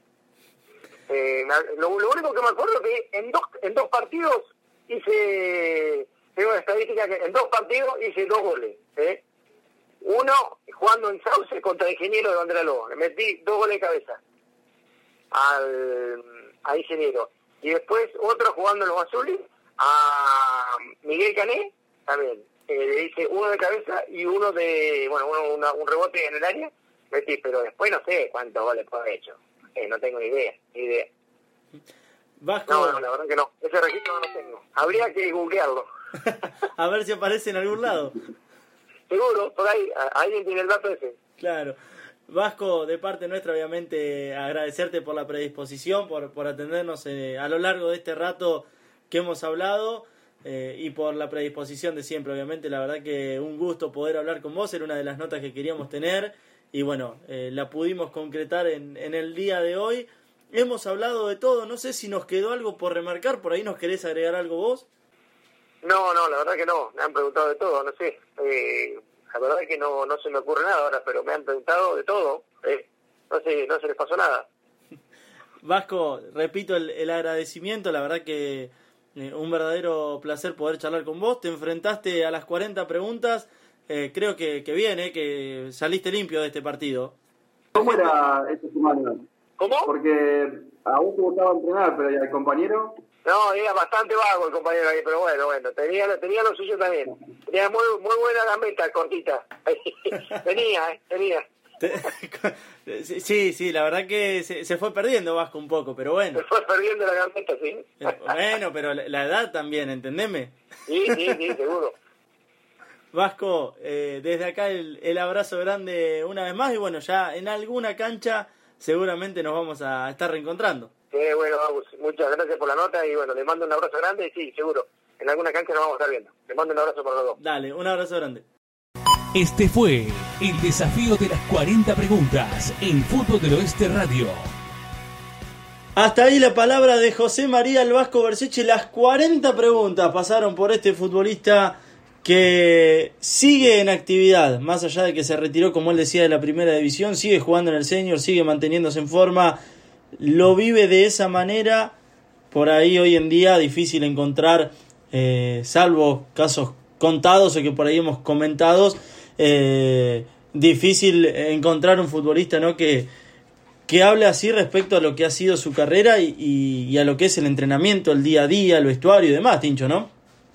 Lo único que me acuerdo es que en dos partidos tengo una estadística que en 2 partidos hice 2 goles. Uno jugando en Sauce contra el Ingeniero de Manderaló. Le metí 2 goles de cabeza. a Ingeniero. Y después otro jugando en los azules, a Miguel Cané, también. Le hice uno de cabeza y uno de, un rebote en el área, metí, pero después no sé cuántos goles puedo haber hecho. No tengo ni idea. Vasco... No, la verdad que no. Ese registro no lo tengo. Habría que googlearlo. A ver si aparece en algún lado. Seguro, por ahí, alguien tiene el dato ese. Claro. Vasco, de parte nuestra, obviamente, agradecerte por la predisposición, por atendernos a lo largo de este rato que hemos hablado, y por la predisposición de siempre, obviamente. La verdad que un gusto poder hablar con vos, era una de las notas que queríamos tener, y bueno, la pudimos concretar en el día de hoy. Hemos hablado de todo, no sé si nos quedó algo por remarcar, por ahí nos querés agregar algo vos. No, la verdad que no, me han preguntado de todo, no sé. La verdad es que no se me ocurre nada ahora, pero me han preguntado de todo. No se les pasó nada. Vasco, repito el agradecimiento, la verdad que un verdadero placer poder charlar con vos. Te enfrentaste a las 40 preguntas, creo que bien, que saliste limpio de este partido. ¿Cómo era esta semana? ¿Cómo? Porque a vos te gustaba entrenar, pero ¿y al compañero? No, era bastante vago el compañero ahí, pero bueno, tenía lo suyo también. Tenía muy buena gambeta, cortita. tenía. Sí, la verdad que se fue perdiendo Vasco un poco, pero bueno. Se fue perdiendo la gambeta, sí. Bueno, pero la edad también, ¿entendeme? Sí, seguro. Vasco, desde acá el abrazo grande una vez más, y bueno, ya en alguna cancha seguramente nos vamos a estar reencontrando. Bueno, Agus, muchas gracias por la nota y bueno, le mando un abrazo grande y sí, seguro, en alguna cancha nos vamos a estar viendo. Le mando un abrazo para los dos. Dale, un abrazo grande. Este fue el desafío de las 40 preguntas en Fútbol del Oeste Radio. Hasta ahí la palabra de José María el Vasco Berseche. Las 40 preguntas pasaron por este futbolista que sigue en actividad, más allá de que se retiró, como él decía, de la primera división, sigue jugando en el senior, sigue manteniéndose en forma, lo vive de esa manera. Por ahí hoy en día difícil encontrar, salvo casos contados o que por ahí hemos comentado, difícil encontrar un futbolista, ¿no?, que hable así respecto a lo que ha sido su carrera y a lo que es el entrenamiento, el día a día, el vestuario y demás, Tincho, ¿no?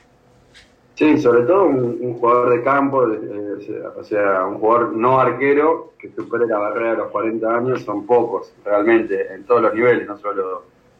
Sí, sobre todo un jugador de campo, o sea, un jugador no arquero que supere la barrera de los 40 años, son pocos, realmente, en todos los niveles, no solo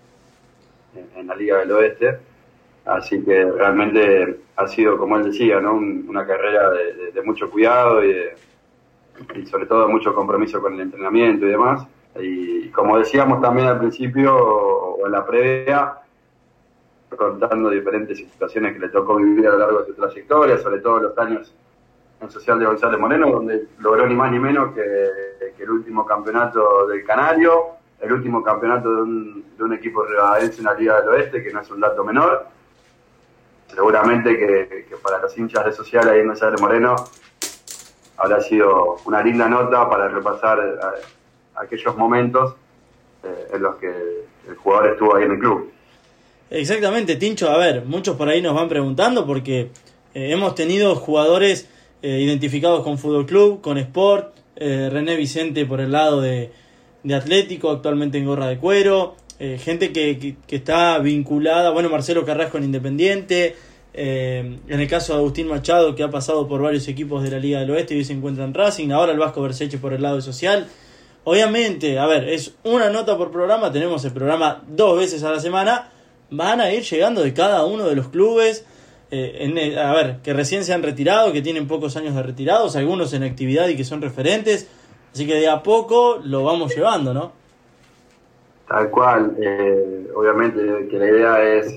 en la Liga del Oeste. Así que realmente ha sido, como él decía, ¿no?, una carrera de mucho cuidado y sobre todo de mucho compromiso con el entrenamiento y demás. Y como decíamos también al principio o en la previa, contando diferentes situaciones que le tocó vivir a lo largo de su trayectoria, sobre todo los años en Social de González Moreno, donde logró ni más ni menos que el último campeonato del Canario, el último campeonato de un equipo rivadadense en la Liga del Oeste, que no es un dato menor. Seguramente que para los hinchas de Social ahí en González Moreno habrá sido una linda nota para repasar aquellos momentos en los que el jugador estuvo ahí en el club. Exactamente, Tincho. A ver, muchos por ahí nos van preguntando porque hemos tenido jugadores identificados con Fútbol Club, con Sport, René Vicente por el lado de Atlético, actualmente en gorra de cuero, gente que está vinculada, bueno, Marcelo Carrasco en Independiente, en el caso de Agustín Machado, que ha pasado por varios equipos de la Liga del Oeste y hoy se encuentra en Racing, ahora el Vasco Berseche por el lado de Social. Obviamente, a ver, es una nota por programa, tenemos el programa 2 veces a la semana, van a ir llegando de cada uno de los clubes, a ver, que recién se han retirado, que tienen pocos años de retirados, algunos en actividad y que son referentes, así que de a poco lo vamos llevando, ¿no? Tal cual, obviamente que la idea es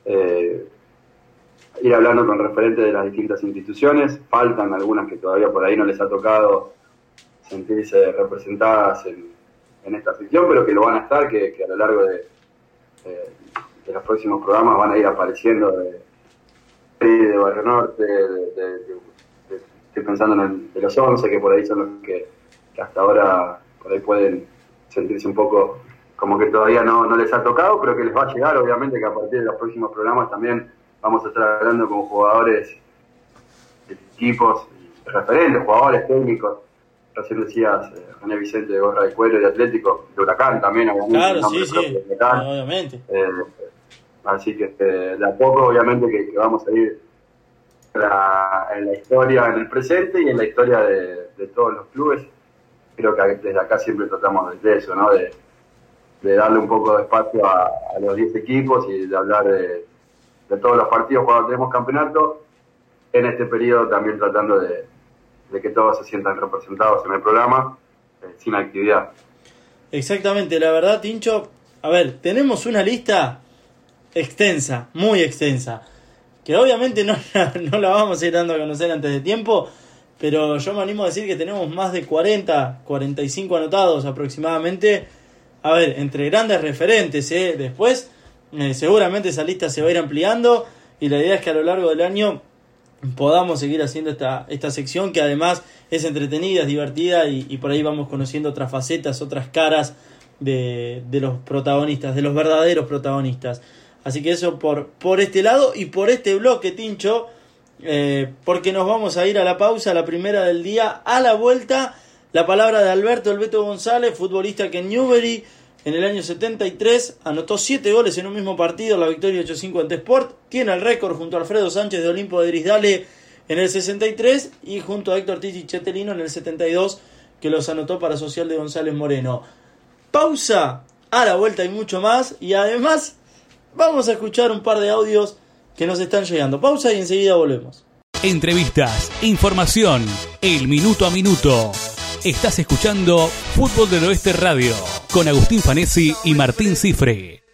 ir hablando con referentes de las distintas instituciones. Faltan algunas que todavía por ahí no les ha tocado sentirse representadas en esta sección, pero que lo van a estar, que a lo largo de los próximos programas van a ir apareciendo de Barrio Norte, estoy pensando de los 11, que por ahí son los que hasta ahora por ahí pueden sentirse un poco como que todavía no les ha tocado, pero que les va a llegar, obviamente, que a partir de los próximos programas también vamos a estar hablando con jugadores de equipos referentes, jugadores técnicos recién decías, René Vicente de Gorra de Cuero y de Atlético, de Huracán también, obviamente. Claro, sí, obviamente. Así que de a poco, obviamente, que vamos a ir en la historia, en el presente y en la historia de todos los clubes. Creo que desde acá siempre tratamos de eso, ¿no? De darle un poco de espacio a los 10 equipos y de hablar de todos los partidos cuando tenemos campeonato. En este periodo también tratando de que todos se sientan representados en el programa, sin actividad. Exactamente, la verdad, Tincho, a ver, tenemos una lista extensa, muy extensa, que obviamente no la vamos a ir dando a conocer antes de tiempo, pero yo me animo a decir que tenemos más de 45 anotados aproximadamente, a ver, entre grandes referentes, después seguramente esa lista se va a ir ampliando y la idea es que a lo largo del año podamos seguir haciendo esta sección que además es entretenida, es divertida y por ahí vamos conociendo otras facetas, otras caras de los protagonistas, de los verdaderos protagonistas. Así que eso por este lado y por este bloque, Tincho, porque nos vamos a ir a la pausa, la primera del día. A la vuelta, la palabra de Alberto El Beto González, futbolista que en Newbery en el año 73 anotó 7 goles en un mismo partido, la victoria 8-5 ante Sport. Tiene el récord junto a Alfredo Sánchez de Olimpo de Drisdale en el 63 y junto a Héctor Titi Chetelino en el 72, que los anotó para Social de González Moreno. Pausa, a la vuelta hay mucho más y además vamos a escuchar un par de audios que nos están llegando. Pausa y enseguida volvemos. Entrevistas, información, el minuto a minuto. Estás escuchando Fútbol del Oeste Radio con Agustín Fanesi y Martín Cifre.